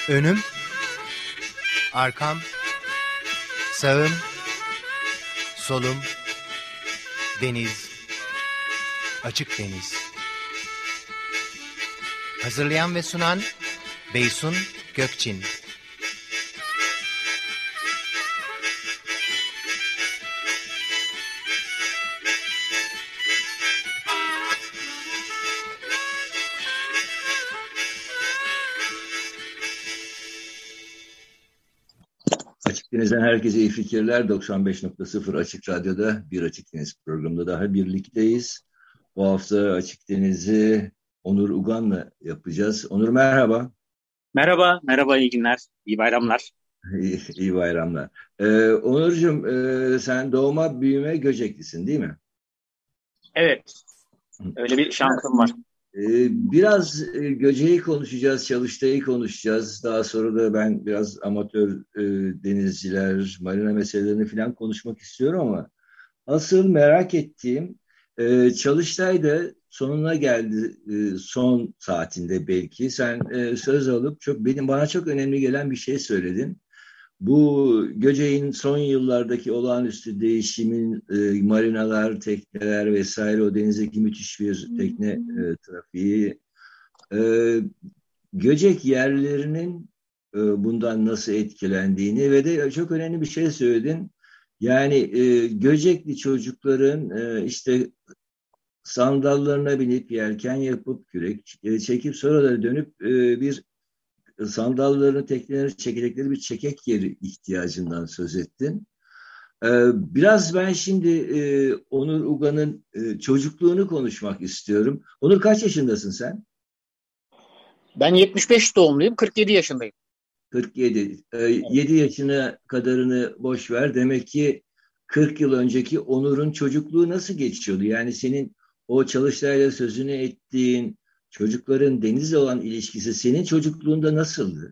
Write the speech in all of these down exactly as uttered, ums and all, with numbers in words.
Önüm, arkam, sağım, solum, deniz, açık deniz. Hazırlayan ve sunan Beysun Gökçin. Açık Deniz'den herkese iyi fikirler. doksan beş nokta sıfır Açık Radyo'da bir Açık Deniz programında daha birlikteyiz. Bu hafta Açık Deniz'i Onur Ugan'la yapacağız. Onur merhaba. Merhaba, merhaba, iyi günler, iyi bayramlar. İyi, iyi bayramlar. Ee, Onurcuğum e, sen doğma büyüme Göceklisin değil mi? Evet, öyle bir şansım var. Ee, biraz e, Göcek'i konuşacağız, Çalıştay'ı konuşacağız. Daha sonra da ben biraz amatör e, denizciler, marina meselelerini falan konuşmak istiyorum ama asıl merak ettiğim e, Çalıştay'da sonuna geldi, e, son saatinde belki. Sen e, söz alıp çok benim bana çok önemli gelen bir şey söyledin. Bu Göcek'in son yıllardaki olağanüstü değişimin e, marinalar, tekneler vesaire o denizdeki müthiş bir tekne e, trafiği. E, Göcek yerlerinin e, bundan nasıl etkilendiğini ve de çok önemli bir şey söyledin. Yani e, Göcekli çocukların e, işte sandallarına binip yelken yapıp kürek e, çekip sonra da dönüp e, bir sandallarını tekneleri çekecekleri bir çekek yeri ihtiyacından söz ettin. Ee, biraz ben şimdi e, Onur Ugan'ın e, çocukluğunu konuşmak istiyorum. Onur kaç yaşındasın sen? Ben yetmiş beş doğumluyum, kırk yedi yaşındayım. kırk yedi. Ee, yedi yaşına kadarını boş ver. Demek ki kırk yıl önceki Onur'un çocukluğu nasıl geçiyordu? Yani senin o Çalıştay'la sözünü ettiğin çocukların denizle olan ilişkisi senin çocukluğunda nasıldı?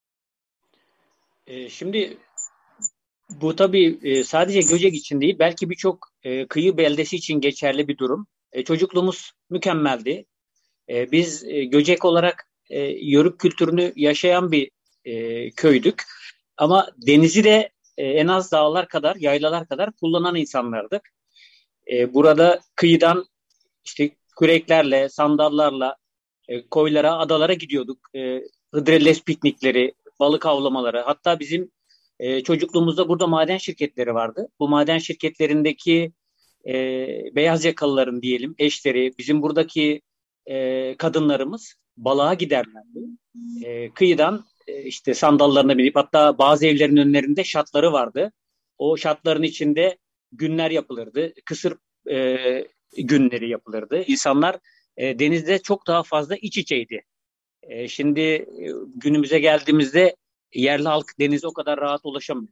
Ee, şimdi bu tabii e, sadece Göcek için değil, belki birçok e, kıyı beldesi için geçerli bir durum. E, çocukluğumuz mükemmeldi. E, biz e, Göcek olarak e, Yörük kültürünü yaşayan bir e, köydük. Ama denizi de e, en az dağlar kadar, yaylalar kadar kullanan insanlardık. E, burada kıyıdan işte küreklerle, sandallarla e, koylara, adalara gidiyorduk. E, hıdrellez piknikleri, balık avlamaları. Hatta bizim e, çocukluğumuzda burada maden şirketleri vardı. Bu maden şirketlerindeki e, beyaz yakalıların diyelim eşleri, bizim buradaki e, kadınlarımız balığa giderlerdi. E, kıyıdan e, işte sandallarına binip hatta bazı evlerin önlerinde şatları vardı. O şatların içinde günler yapılırdı. Kısır e, günleri yapılırdı. İnsanlar e, denizde çok daha fazla iç içeydi. E, şimdi e, günümüze geldiğimizde yerli halk denize o kadar rahat ulaşamıyor.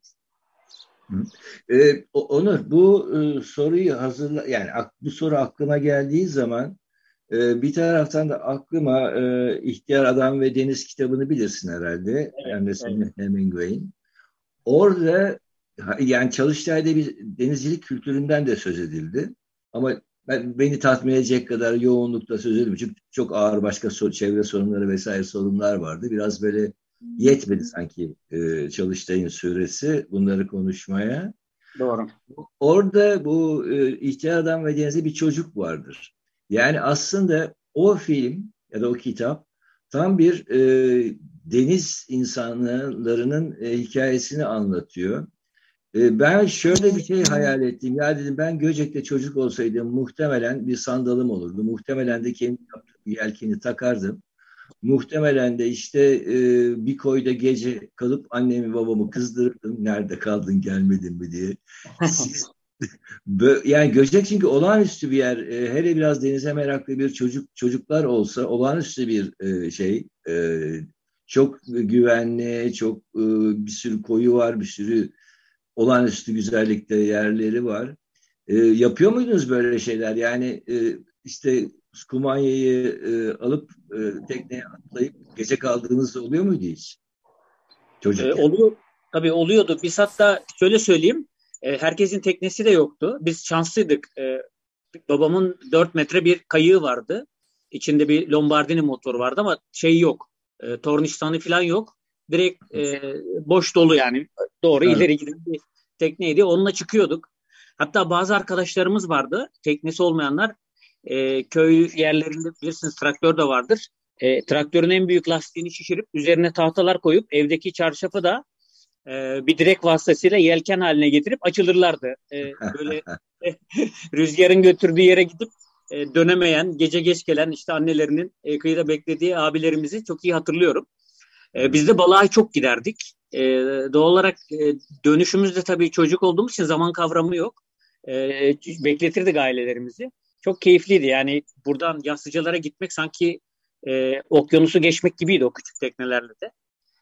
Ee, Onur bu e, soruyu hazırla yani ak- bu soru aklıma geldiği zaman e, bir taraftan da aklıma e, İhtiyar Adam ve Deniz kitabını bilirsin herhalde. Evet, Ernest evet. Hemingway'in. Orada ha- yani Çalıştay'da bir denizcilik kültüründen de söz edildi. Ama ben, beni tatmin edecek kadar yoğunlukta söz edilmiyor. Çünkü çok ağır başka so- çevre sorunları vesaire sorunlar vardı. Biraz böyle yetmedi sanki e, Çalıştay'ın süresi bunları konuşmaya. Doğru. Orada bu e, İhtiyar Adam ve Deniz'de bir çocuk vardır. Yani aslında o film ya da o kitap tam bir e, deniz insanlarının e, hikayesini anlatıyor. E, ben şöyle bir şey hayal ettim. Ya dedim ben Göcek'te çocuk olsaydım muhtemelen bir sandalım olurdu. Muhtemelen de kendi yaptığım yelkeni takardım. Muhtemelen de işte e, bir koyda gece kalıp annemi babamı kızdırırdım. Nerede kaldın gelmedin mi diye. Siz bö- yani Göcek çünkü olağanüstü bir yer. E, hele biraz denize meraklı bir çocuk çocuklar olsa olağanüstü bir e, şey. E, çok güvenli, çok e, bir sürü koyu var, bir sürü olağanüstü güzellikte yerleri var. E, yapıyor muydunuz böyle şeyler? Yani e, işte kumanyayı e, alıp e, tekneye atlayıp gece kaldığınız oluyor muydu hiç? E, Çocukken. oluyor, tabii oluyordu. Biz hatta şöyle söyleyeyim, e, herkesin teknesi de yoktu. Biz şanslıydık. E, babamın dört metre bir kayığı vardı. İçinde bir Lombardini motor vardı ama şey yok. E, tornistanı falan yok. direkt e, boş dolu yani doğru Evet. ileri giden bir tekneydi. Onunla çıkıyorduk. Hatta bazı arkadaşlarımız vardı. Teknesi olmayanlar e, köy yerlerinde bilirsiniz traktör de vardır. E, traktörün en büyük lastiğini şişirip üzerine tahtalar koyup evdeki çarşafı da e, bir direk vasıtasıyla yelken haline getirip açılırlardı. E, böyle rüzgarın götürdüğü yere gidip e, dönemeyen, gece geç gelen işte annelerinin e, kıyıda beklediği abilerimizi çok iyi hatırlıyorum. E, biz de balığa çok giderdik. E, doğal olarak e, dönüşümüzde tabii çocuk olduğumuz için zaman kavramı yok. E, bekletirdik ailelerimizi. Çok keyifliydi. Yani buradan Yassıcalara gitmek sanki e, okyanusu geçmek gibiydi o küçük teknelerle de.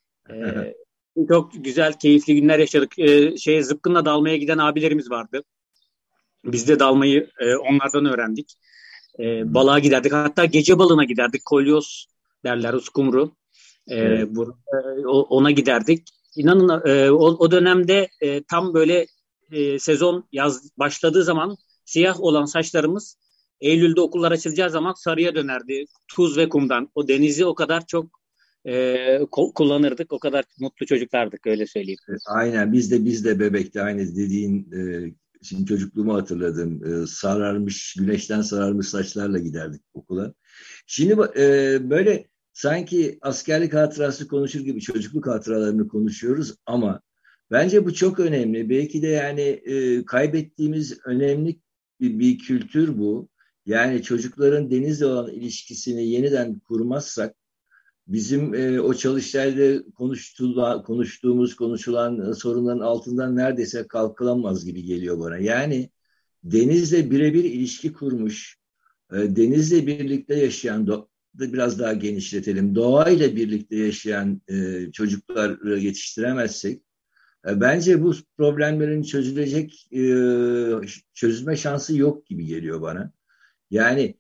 E, çok güzel, keyifli günler yaşadık. E, şeye zıpkınla dalmaya giden abilerimiz vardı. Biz de dalmayı e, onlardan öğrendik. E, balığa giderdik. Hatta gece balığına giderdik. Kolyoz derler, uskumru. E, Evet. bu, e, ona giderdik. İnanın e, o, o dönemde e, tam böyle e, sezon yaz başladığı zaman siyah olan saçlarımız Eylül'de okullar açılacağı zaman sarıya dönerdi. Tuz ve kumdan. O denizi o kadar çok e, ko- kullanırdık. O kadar mutlu çocuklardık öyle söyleyeyim. Aynen biz de biz de bebekte aynı dediğin e, şimdi çocukluğumu hatırladım. E, sararmış güneşten sararmış saçlarla giderdik okula. Şimdi e, böyle sanki askerlik hatırası konuşur gibi çocukluk hatıralarını konuşuyoruz ama bence bu çok önemli. Belki de yani e, kaybettiğimiz önemli bir, bir kültür bu. Yani çocukların denizle olan ilişkisini yeniden kurmazsak bizim e, o çalıştayda konuştuğumuz, konuşulan sorunların altından neredeyse kalkılamaz gibi geliyor bana. Yani denizle birebir ilişki kurmuş, e, denizle birlikte yaşayan, do- biraz daha genişletelim, doğayla birlikte yaşayan e, çocuklar yetiştiremezsek, e, bence bu problemlerin çözülecek, e, çözülme şansı yok gibi geliyor bana. Yani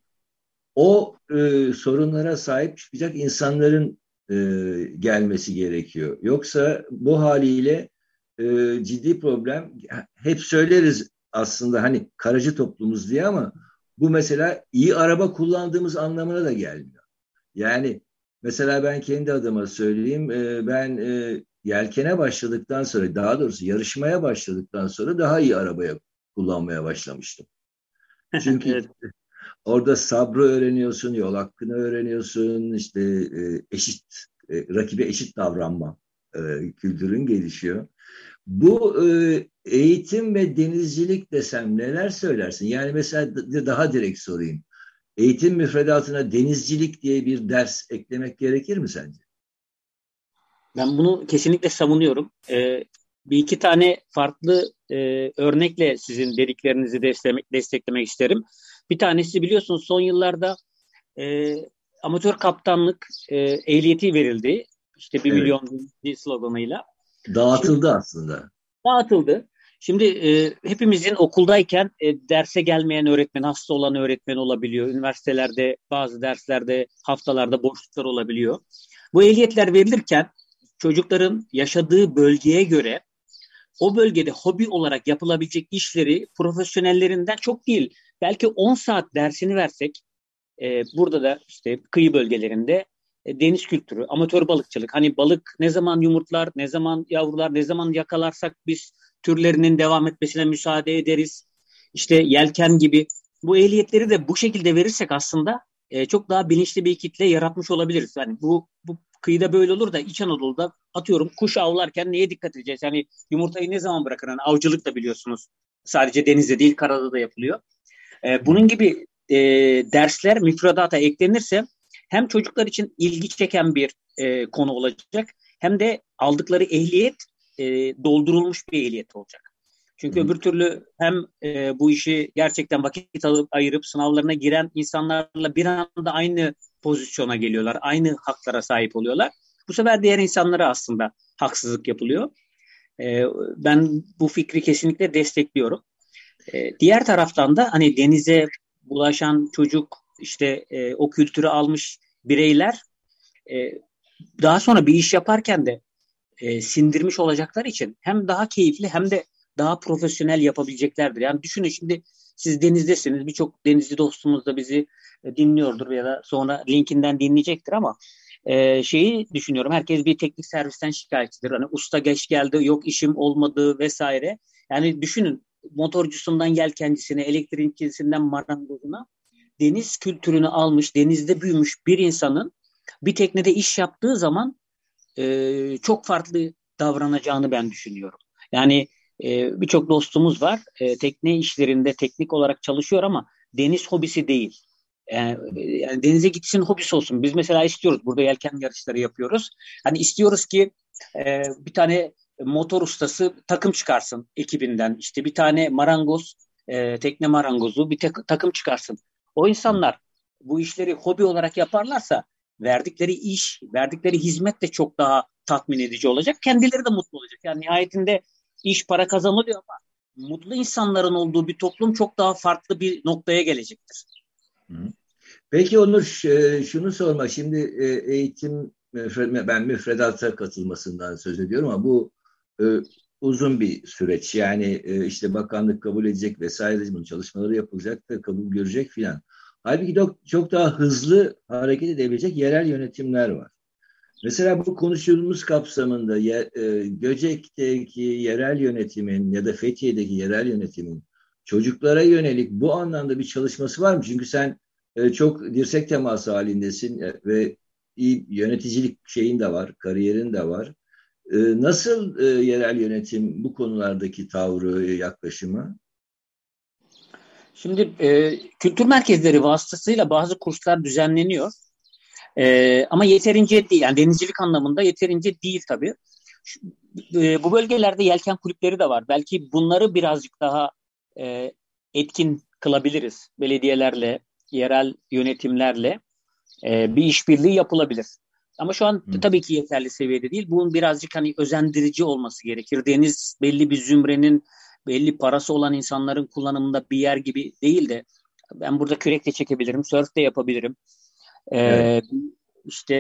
o e, sorunlara sahip çıkacak insanların e, gelmesi gerekiyor. Yoksa bu haliyle e, ciddi problem. Hep söyleriz aslında hani karacı toplumuz diye ama bu mesela iyi araba kullandığımız anlamına da gelmiyor. Yani mesela ben kendi adıma söyleyeyim. E, ben e, yelkene başladıktan sonra daha doğrusu yarışmaya başladıktan sonra daha iyi arabaya kullanmaya başlamıştım. Çünkü Evet. orada sabrı öğreniyorsun, yol hakkını öğreniyorsun, işte e, eşit, e, rakibe eşit davranma e, kültürün gelişiyor. Bu e, eğitim ve denizcilik desem neler söylersin? Yani mesela d- daha direkt sorayım. Eğitim müfredatına denizcilik diye bir ders eklemek gerekir mi sence? Ben bunu kesinlikle savunuyorum. Ee, bir iki tane farklı e, örnekle sizin dediklerinizi desteklemek, desteklemek isterim. Bir tanesi biliyorsunuz son yıllarda e, amatör kaptanlık e, ehliyeti verildi. İşte bir Evet, milyon sloganıyla. Şimdi dağıtıldı aslında. dağıtıldı. Şimdi e, hepimizin okuldayken e, derse gelmeyen öğretmen, hasta olan öğretmen olabiliyor. Üniversitelerde bazı derslerde haftalarda boşluklar olabiliyor. Bu ehliyetler verilirken çocukların yaşadığı bölgeye göre o bölgede hobi olarak yapılabilecek işleri profesyonellerinden çok değil. Belki on saat dersini versek e, burada da işte kıyı bölgelerinde e, deniz kültürü, amatör balıkçılık. Hani balık ne zaman yumurtlar, ne zaman yavrular, ne zaman yakalarsak biz türlerinin devam etmesine müsaade ederiz. İşte yelken gibi. Bu ehliyetleri de bu şekilde verirsek aslında e, çok daha bilinçli bir kitle yaratmış olabiliriz. Yani bu, bu kıyıda böyle olur da İç Anadolu'da atıyorum kuş avlarken neye dikkat edeceğiz? Yani yumurtayı ne zaman bırakır? Yani avcılık da biliyorsunuz. Sadece denizde değil karada da yapılıyor. E, bunun gibi e, dersler müfredata eklenirse hem çocuklar için ilgi çeken bir e, konu olacak hem de aldıkları ehliyet e, doldurulmuş bir ehliyet olacak. Çünkü öbür türlü hem e, bu işi gerçekten vakit alıp ayırıp sınavlarına giren insanlarla bir anda aynı pozisyona geliyorlar. Aynı haklara sahip oluyorlar. Bu sefer diğer insanlara aslında haksızlık yapılıyor. E, ben bu fikri kesinlikle destekliyorum. E, diğer taraftan da hani denize bulaşan çocuk işte e, o kültürü almış bireyler e, daha sonra bir iş yaparken de e, sindirmiş olacaklar için hem daha keyifli hem de daha profesyonel yapabileceklerdir. Yani düşünün şimdi siz denizdesiniz. Birçok denizci dostumuz da bizi e, dinliyordur ya da sonra linkinden dinleyecektir ama e, şeyi düşünüyorum. Herkes bir teknik servisten şikayetçidir. Hani usta geç geldi, yok işim olmadı vesaire. Yani düşünün, motorcusundan yelkencisine, elektrikçisinden marangozuna deniz kültürünü almış, denizde büyümüş bir insanın bir teknede iş yaptığı zaman e, çok farklı davranacağını ben düşünüyorum. Yani e, birçok dostumuz var. E, tekne işlerinde teknik olarak çalışıyor ama deniz hobisi değil. Yani, yani denize gitsin, hobisi olsun. Biz mesela istiyoruz. Burada yelken yarışları yapıyoruz. Hani istiyoruz ki e, bir tane motor ustası takım çıkarsın ekibinden. İşte bir tane marangoz, e, tekne marangozu bir tek, takım çıkarsın. O insanlar bu işleri hobi olarak yaparlarsa verdikleri iş, verdikleri hizmet de çok daha tatmin edici olacak. Kendileri de mutlu olacak. Yani nihayetinde iş para kazanılıyor ama mutlu insanların olduğu bir toplum çok daha farklı bir noktaya gelecektir. Peki Onur, şunu sorma. Şimdi eğitim, ben müfredata katılmasından söz ediyorum ama bu uzun bir süreç. Yani işte bakanlık kabul edecek vesaire, bunun çalışmaları yapılacak da kabul görecek filan. Halbuki çok daha hızlı hareket edebilecek yerel yönetimler var. Mesela bu konuştuğumuz kapsamında Göcek'teki yerel yönetimin ya da Fethiye'deki yerel yönetimin çocuklara yönelik bu anlamda bir çalışması var mı? Çünkü sen çok dirsek teması halindesin ve iyi yöneticilik şeyin de var, kariyerin de var. Nasıl yerel yönetim bu konulardaki tavrı, yaklaşımı? Şimdi e, kültür merkezleri vasıtasıyla bazı kurslar düzenleniyor. E, ama yeterince değil. Yani denizcilik anlamında yeterince değil tabii. Şu, e, bu bölgelerde yelken kulüpleri de var. Belki bunları birazcık daha e, etkin kılabiliriz. Belediyelerle, yerel yönetimlerle e, bir işbirliği yapılabilir. Ama şu an Hı. tabii ki yeterli seviyede değil. Bunun birazcık hani özendirici olması gerekir. Deniz belli bir zümrenin, belli parası olan insanların kullanımında bir yer gibi değil de ben burada kürek de çekebilirim, sörf de yapabilirim. Evet. Ee, işte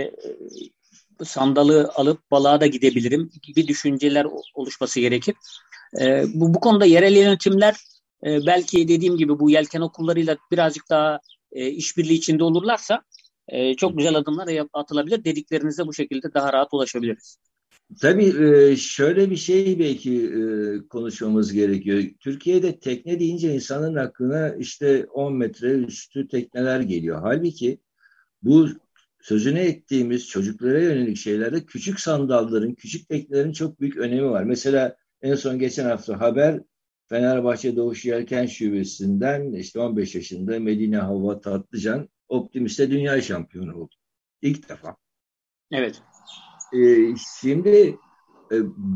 e, sandalı alıp balığa da gidebilirim gibi düşünceler oluşması gerekir. Ee, bu, bu konuda yerel yönetimler e, belki dediğim gibi bu yelken okullarıyla birazcık daha e, işbirliği içinde olurlarsa e, çok güzel adımlar atılabilir. Dediklerinize bu şekilde daha rahat ulaşabiliriz. Tabii şöyle bir şey belki konuşmamız gerekiyor. Türkiye'de tekne deyince insanın aklına işte on metre üstü tekneler geliyor. Halbuki bu sözünü ettiğimiz çocuklara yönelik şeylerde küçük sandalların, küçük teknelerin çok büyük önemi var. Mesela en son geçen hafta haber, Fenerbahçe Doğuş Yelken Şubesi'nden işte on beş yaşında Medine Havva Tatlıcan Optimist'te dünya şampiyonu oldu. İlk defa. Evet. Ee, şimdi e,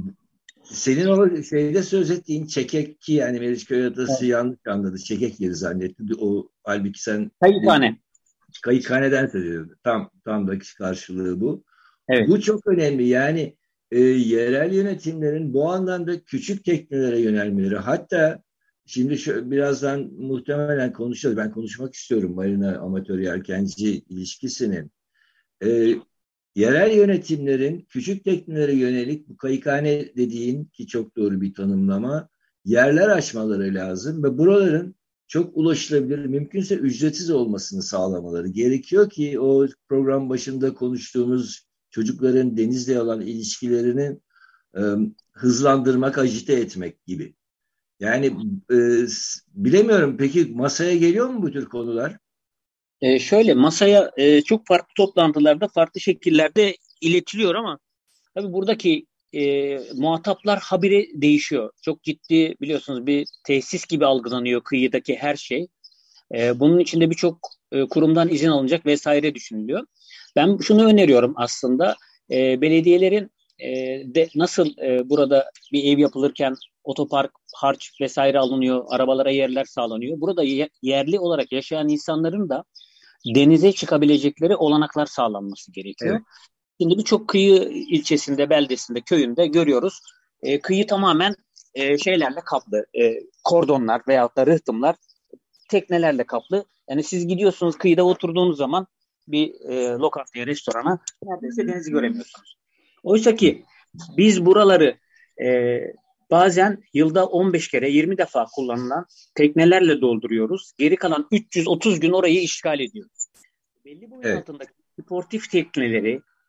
senin o şeyde söz ettiğin çekek, ki yani Meriçköy Adası Evet. yanlış anladı. Çekek yeri zannetti. O halbuki sen Kayıkhane. kayıkhaneden söz ediyordun. Tam tam da karşılığı bu. Evet. Bu çok önemli. Yani e, yerel yönetimlerin bu anlamda küçük teknelere yönelmeleri. Hatta şimdi şu, birazdan muhtemelen konuşacağız. Ben konuşmak istiyorum marina amatör yelkenci ilişkisini. E, Yerel yönetimlerin küçük teknelere yönelik bu kayıkhane dediğin, ki çok doğru bir tanımlama, yerler açmaları lazım ve buraların çok ulaşılabilir, mümkünse ücretsiz olmasını sağlamaları gerekiyor ki o program başında konuştuğumuz çocukların denizle olan ilişkilerini e, hızlandırmak, ajite etmek gibi. Yani e, bilemiyorum, peki masaya geliyor mu bu tür konular? E, şöyle masaya e, çok farklı toplantılarda farklı şekillerde iletiliyor ama tabii buradaki e, muhataplar habire değişiyor. Çok ciddi, biliyorsunuz, bir tesis gibi algılanıyor kıyıdaki her şey. E, bunun içinde birçok e, kurumdan izin alınacak vesaire düşünülüyor. Ben şunu öneriyorum aslında. E, belediyelerin e, de nasıl e, burada bir ev yapılırken otopark, harç vesaire alınıyor, arabalara yerler sağlanıyor. Burada ye- yerli olarak yaşayan insanların da denize çıkabilecekleri olanaklar sağlanması gerekiyor. Evet. Şimdi birçok kıyı ilçesinde, beldesinde, köyünde görüyoruz. E, kıyı tamamen e, şeylerle kaplı. E, kordonlar veyahut da rıhtımlar teknelerle kaplı. Yani siz gidiyorsunuz kıyıda oturduğunuz zaman bir e, lokantaya, restorana neredeyse denizi göremiyorsunuz. Oysa ki biz buraları e, bazen yılda on beş kere, yirmi defa kullanılan teknelerle dolduruyoruz. Geri kalan üç yüz otuz gün orayı işgal ediyoruz. Belli boyun Evet. altındaki sportif tekneleri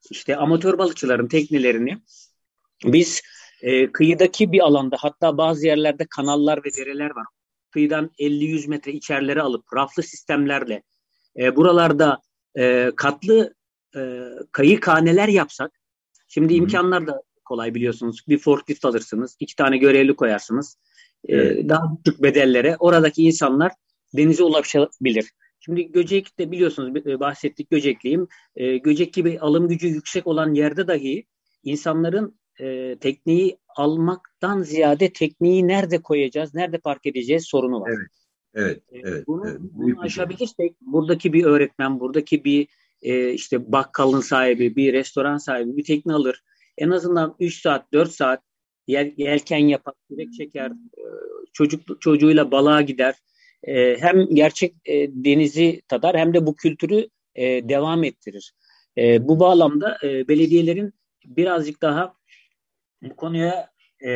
işte amatör balıkçıların teknelerini biz e, kıyıdaki bir alanda, hatta bazı yerlerde kanallar ve dereler var. Kıyıdan elli yüz metre içerilere alıp raflı sistemlerle e, buralarda e, katlı e, kayıkhaneler yapsak, şimdi Hı hı. imkanlar da kolay biliyorsunuz. Bir forklift alırsınız, iki tane görevli koyarsınız. E, Evet. Daha düşük bedellere oradaki insanlar denize ulaşabilir. Şimdi Göcek'te biliyorsunuz, e, bahsettik, Göcekliyim. E, Göcek gibi alım gücü yüksek olan yerde dahi insanların e, tekneyi almaktan ziyade tekneyi nerede koyacağız, nerede park edeceğiz sorunu var. Evet. Evet. E, Evet. bunu Evet. bunu Büyük bir sorun. aşabilirsek, buradaki bir öğretmen, buradaki bir e, işte bakkalın sahibi, bir restoran sahibi bir tekne alır. En azından üç saat, dört saat yel, yelken yapar, kürek çeker, e, çocuk çocuğuyla balığa gider. E, hem gerçek e, denizi tadar, hem de bu kültürü e, devam ettirir. E, bu bağlamda e, belediyelerin birazcık daha bu konuya e,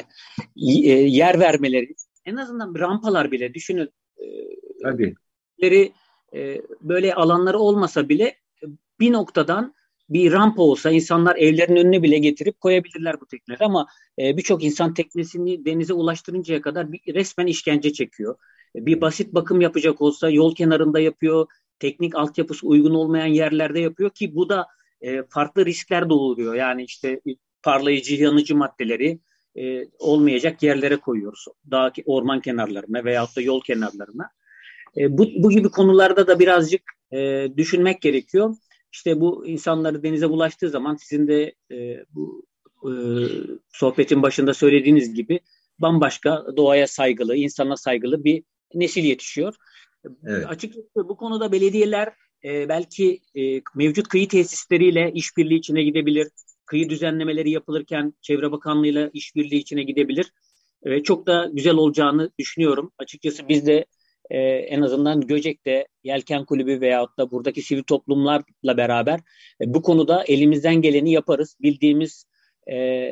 y- e, yer vermeleri, en azından rampalar bile düşünün, Tabii. e, e, böyle alanları olmasa bile bir noktadan bir rampa olsa insanlar evlerinin önüne bile getirip koyabilirler bu tekneleri, ama e, birçok insan teknesini denize ulaştırıncaya kadar bir, resmen işkence çekiyor. E, bir basit bakım yapacak olsa yol kenarında yapıyor, teknik altyapısı uygun olmayan yerlerde yapıyor ki bu da e, farklı riskler doğuruyor. Yani işte parlayıcı, yanıcı maddeleri e, olmayacak yerlere koyuyoruz. Dağ, orman kenarlarına veyahut da yol kenarlarına. E, bu, bu gibi konularda da birazcık e, düşünmek gerekiyor. İşte bu insanları denize bulaştığı zaman sizin de e, bu e, sohbetin başında söylediğiniz gibi bambaşka, doğaya saygılı, insana saygılı bir nesil yetişiyor. E, Evet. açıkçası bu konuda belediyeler e, belki e, mevcut kıyı tesisleriyle işbirliği içine gidebilir. Kıyı düzenlemeleri yapılırken Çevre Bakanlığı'yla işbirliği içine gidebilir. E, çok da güzel olacağını düşünüyorum. Açıkçası biz de e, en azından Göcek'te Yelken Kulübü veyahut da buradaki sivil toplumlarla beraber e, bu konuda elimizden geleni yaparız. Bildiğimiz e,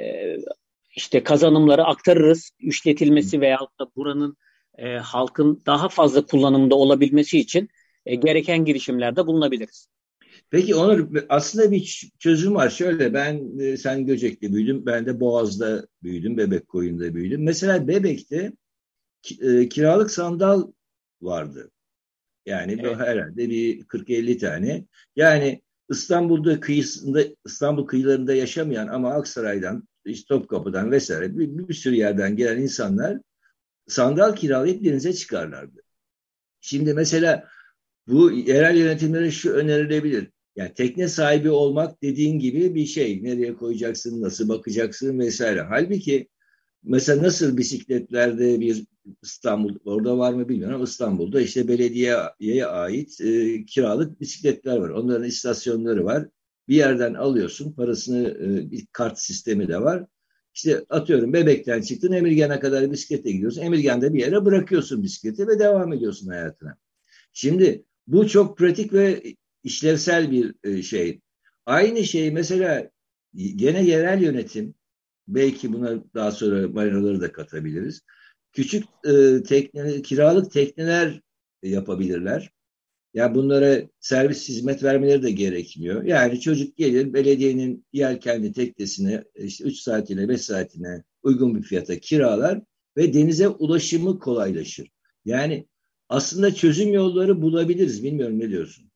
işte kazanımları aktarırız. İşletilmesi veyahut da buranın e, halkın daha fazla kullanımda olabilmesi için e, gereken girişimlerde bulunabiliriz. Peki Onur, aslında bir çözüm var. Şöyle, ben e, sen Göcek'te büyüdüm. Ben de Boğaz'da büyüdüm. Bebekkoyun'da büyüdüm. Mesela Bebek'te ki- e, kiralık sandal vardı. Yani bu Evet. herhalde bir kırk elli tane. Yani İstanbul'da kıyısında, İstanbul kıyılarında yaşamayan ama Aksaray'dan, işte Topkapı'dan vesaire bir, bir sürü yerden gelen insanlar sandal kiralayıp denize çıkarlardı. Şimdi mesela bu yerel yönetimlere şu önerilebilir. Yani tekne sahibi olmak dediğin gibi bir şey. Nereye koyacaksın, nasıl bakacaksın vesaire. Halbuki mesela nasıl bisikletlerde bir İstanbul, orada var mı bilmiyorum ama İstanbul'da işte belediyeye ait e, kiralık bisikletler var. Onların istasyonları var. Bir yerden alıyorsun parasını, e, bir kart sistemi de var. İşte atıyorum Bebek'ten çıktın, Emirgan'a kadar bisiklete gidiyorsun. Emirgan'da bir yere bırakıyorsun bisikleti ve devam ediyorsun hayatına. Şimdi bu çok pratik ve işlevsel bir e, şey. Aynı şey mesela gene yerel yönetim, belki buna daha sonra marinaları da katabiliriz. Küçük e, tekne, kiralık tekneler yapabilirler. Ya bunlara servis hizmet vermeleri de gerekmiyor. Yani çocuk gelir belediyenin yelkenli teknesini işte üç saatine beş saatine uygun bir fiyata kiralar ve denize ulaşımı kolaylaşır. Yani aslında çözüm yolları bulabiliriz. Bilmiyorum, ne diyorsun?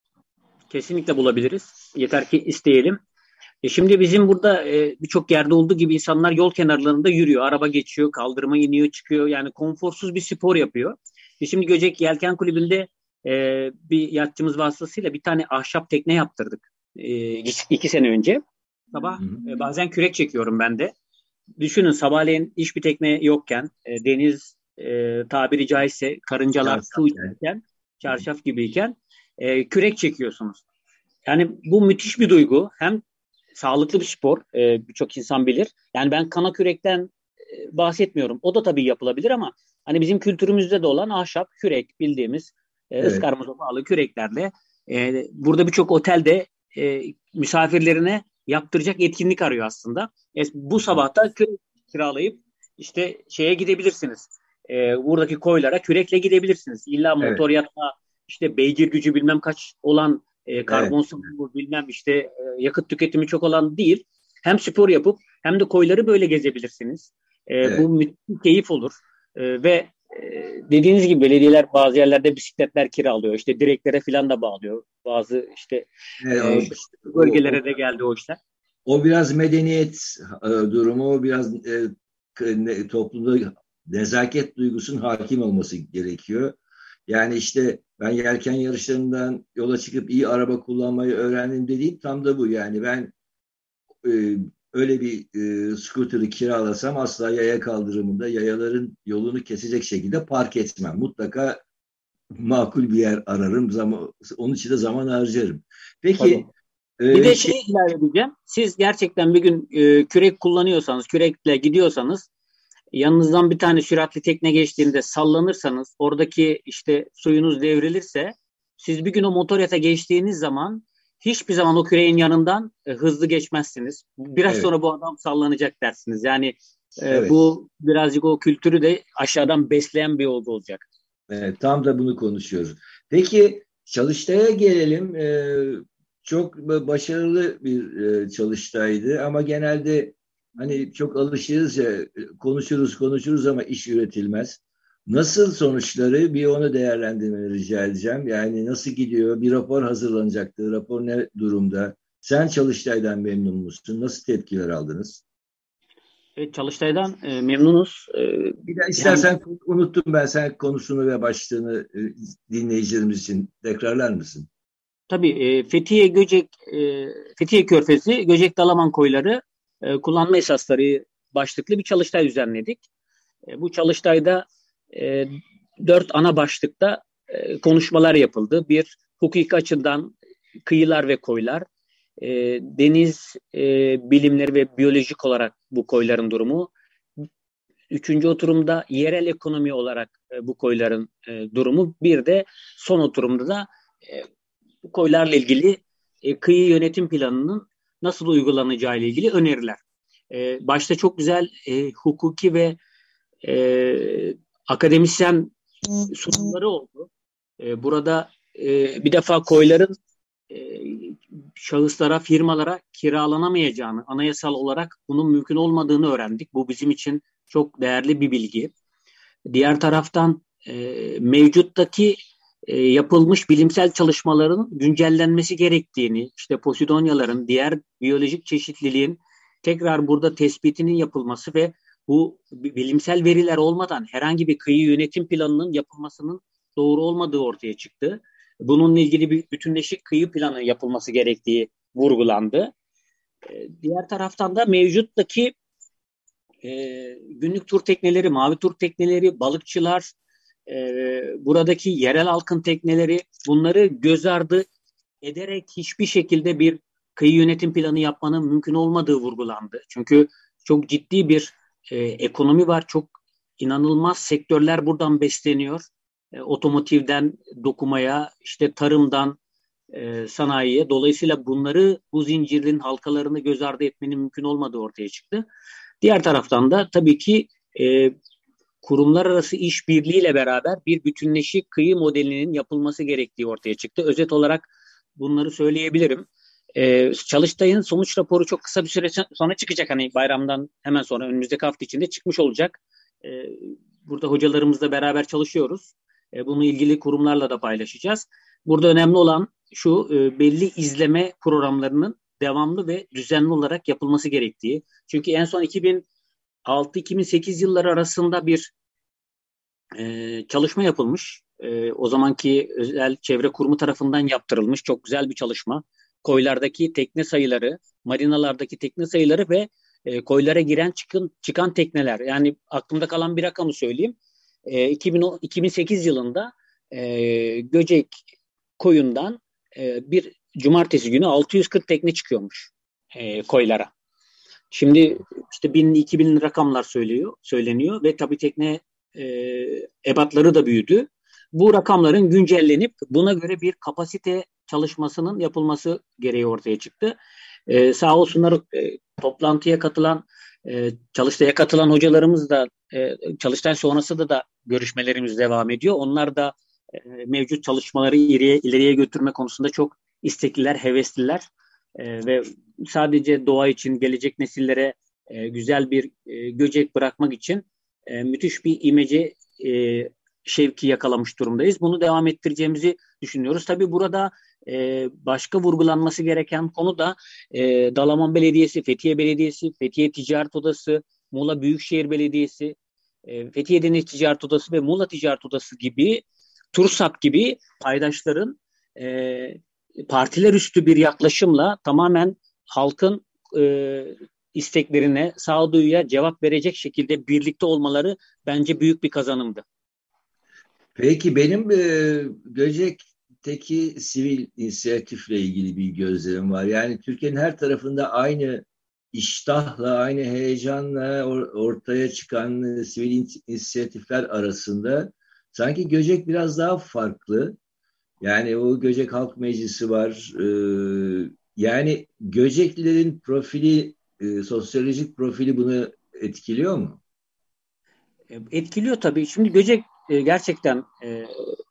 Kesinlikle bulabiliriz. Yeter ki isteyelim. E şimdi bizim burada e, birçok yerde olduğu gibi insanlar yol kenarlarında yürüyor. Araba geçiyor, kaldırıma iniyor, çıkıyor. Yani konforsuz bir spor yapıyor. E şimdi Göcek Yelken Kulübü'nde e, bir yatçımız vasıtasıyla bir tane ahşap tekne yaptırdık. E, iki sene önce. Sabah Hı hı. e, bazen kürek çekiyorum ben de. Düşünün, sabahleyin hiçbir tekne yokken, e, deniz e, tabiri caizse karıncalar Çarşaf su yani. içerken, çarşaf gibiyken e, kürek çekiyorsunuz. Yani bu müthiş bir duygu. Hem sağlıklı bir spor. E, birçok insan bilir. Yani ben kana kürekten e, bahsetmiyorum. O da tabii yapılabilir, ama hani bizim kültürümüzde de olan ahşap kürek, bildiğimiz e, Evet, ıskarmoza bağlı küreklerle e, burada birçok otelde e, misafirlerine yaptıracak etkinlik arıyor aslında. E, bu sabah da kürek kiralayıp işte şeye gidebilirsiniz. E, buradaki koylara kürekle gidebilirsiniz. İlla evet. motor yatma, işte beygir gücü bilmem kaç olan e, Evet. karbon salımı bilmem işte e, yakıt tüketimi çok olan değil. Hem spor yapıp hem de koyları böyle gezebilirsiniz. E, Evet. bu müthiş bir keyif olur. E, ve e, dediğiniz gibi belediyeler bazı yerlerde bisikletler kiralıyor. İşte direklere falan da bağlıyor. Bazı işte Evet, e, o, o, o bölgelere de geldi o işler. O biraz medeniyet e, durumu, o biraz e, ne- toplumda nezaket duygusunun hakim olması gerekiyor. Yani işte ben yelken yarışlarından yola çıkıp iyi araba kullanmayı öğrendim dediğim tam da bu. Yani ben e, öyle bir e, scooter'ı kiralasam asla yaya kaldırımında yayaların yolunu kesecek şekilde park etmem. Mutlaka makul bir yer ararım. Zaman, onun için de zaman harcarım. Tabii. Peki Bir e, de şey, şey ilave edeceğim. Siz gerçekten bir gün e, kürek kullanıyorsanız, kürekle gidiyorsanız, yanınızdan bir tane süratli tekne geçtiğinde sallanırsanız, oradaki işte suyunuz devrilirse, siz bir gün o motoryata geçtiğiniz zaman hiçbir zaman o küreğin yanından e, hızlı geçmezsiniz. Biraz evet, sonra bu adam sallanacak dersiniz. Yani e, evet. bu birazcık o kültürü de aşağıdan besleyen bir olgu olacak. Evet, tam da bunu konuşuyoruz. Peki Çalıştay'a gelelim. Ee, çok başarılı bir e, çalıştaydı ama genelde hani çok alışırız ya konuşuruz konuşuruz ama iş üretilmez. Nasıl sonuçları bir onu değerlendirmeni rica edeceğim. Yani nasıl gidiyor? Bir rapor hazırlanacaktı. Rapor ne durumda? Sen Çalıştay'dan memnun musun? Nasıl tepkiler aldınız? Evet, Çalıştay'dan e, memnunuz. E, Bir de hem istersen unuttum ben sen konusunu ve başlığını e, dinleyicilerimiz için tekrarlar mısın? Tabii e, Fethiye Göcek e, Fethiye Körfezi Göcek Dalaman koyları e, kullanma esasları başlıklı bir çalıştay düzenledik. E, bu çalıştayda e, dört ana başlıkta e, konuşmalar yapıldı. Bir, hukuki açıdan kıyılar ve koylar, e, deniz e, bilimleri ve biyolojik olarak bu koyların durumu. Üçüncü oturumda yerel ekonomi olarak e, bu koyların e, durumu. Bir de son oturumda da e, bu koylarla ilgili e, kıyı yönetim planının nasıl uygulanacağı ile ilgili öneriler. E, başta çok güzel e, hukuki ve e, akademisyen sunumları oldu. E, burada e, bir defa koyların e, şahıslara, firmalara kiralanamayacağını, anayasal olarak bunun mümkün olmadığını öğrendik. Bu bizim için çok değerli bir bilgi. Diğer taraftan e, mevcuttaki e, yapılmış bilimsel çalışmaların güncellenmesi gerektiğini, işte posidonyaların, diğer biyolojik çeşitliliğin tekrar burada tespitinin yapılması ve bu bilimsel veriler olmadan herhangi bir kıyı yönetim planının yapılmasının doğru olmadığı ortaya çıktı. Bununla ilgili bir bütünleşik kıyı planı yapılması gerektiği vurgulandı. E, diğer taraftan da mevcuttaki e, günlük tur tekneleri, mavi tur tekneleri, balıkçılar, e, buradaki yerel halkın tekneleri, bunları göz ardı ederek hiçbir şekilde bir kıyı yönetim planı yapmanın mümkün olmadığı vurgulandı. Çünkü çok ciddi bir e, ekonomi var, çok inanılmaz sektörler buradan besleniyor. E, otomotivden dokumaya, işte tarımdan e, sanayiye. Dolayısıyla bunları, bu zincirin halkalarını göz ardı etmenin mümkün olmadığı ortaya çıktı. Diğer taraftan da tabii ki e, kurumlar arası işbirliğiyle beraber bir bütünleşik kıyı modelinin yapılması gerektiği ortaya çıktı. Özet olarak bunları söyleyebilirim. Ee, Çalıştay'ın sonuç raporu çok kısa bir süre sonra çıkacak. Hani bayramdan hemen sonra önümüzdeki hafta içinde çıkmış olacak. Ee, burada hocalarımızla beraber çalışıyoruz. Ee, bunu ilgili kurumlarla da paylaşacağız. Burada önemli olan şu, e, belli izleme programlarının devamlı ve düzenli olarak yapılması gerektiği. Çünkü en son iki bin altı iki bin sekiz yılları arasında bir e, çalışma yapılmış. E, o zamanki özel çevre kurumu tarafından yaptırılmış çok güzel bir çalışma. Koylardaki tekne sayıları, marinalardaki tekne sayıları ve e, koylara giren çıkın, çıkan tekneler. Yani aklımda kalan bir rakamı söyleyeyim. E, iki bin on, iki bin sekiz yılında e, Göcek koyundan e, bir cumartesi günü altı yüz kırk tekne çıkıyormuş e, koylara. Şimdi işte bin iki bin rakamlar söylüyor, söyleniyor ve tabii tekne e, ebatları da büyüdü. Bu rakamların güncellenip buna göre bir kapasite çalışmasının yapılması gereği ortaya çıktı. E, sağ olsunlar e, toplantıya katılan, e, çalıştaya katılan hocalarımız da e, çalıştay sonrası da da görüşmelerimiz devam ediyor. Onlar da e, mevcut çalışmaları ileriye, ileriye götürme konusunda çok istekliler, hevesliler e, ve sadece doğa için, gelecek nesillere e, güzel bir e, Göcek bırakmak için e, müthiş bir imece e, şevki yakalamış durumdayız. Bunu devam ettireceğimizi düşünüyoruz. Tabii burada e, başka vurgulanması gereken konu da e, Dalaman Belediyesi, Fethiye Belediyesi, Fethiye Ticaret Odası, Muğla Büyükşehir Belediyesi, e, Fethiye Deniz Ticaret Odası ve Muğla Ticaret Odası gibi, TURSAP gibi paydaşların e, partiler üstü bir yaklaşımla tamamen halkın e, isteklerine, sağduyuya cevap verecek şekilde birlikte olmaları bence büyük bir kazanımdı. Peki benim e, Göcek'teki sivil inisiyatifle ilgili bir gözlemim var. Yani Türkiye'nin her tarafında aynı iştahla, aynı heyecanla or- ortaya çıkan e, sivil in- inisiyatifler arasında sanki Göcek biraz daha farklı. Yani o Göcek Halk Meclisi var. E, yani Göceklilerin profili, e, sosyolojik profili bunu etkiliyor mu? E, Etkiliyor tabii. Şimdi Göcek e, gerçekten e,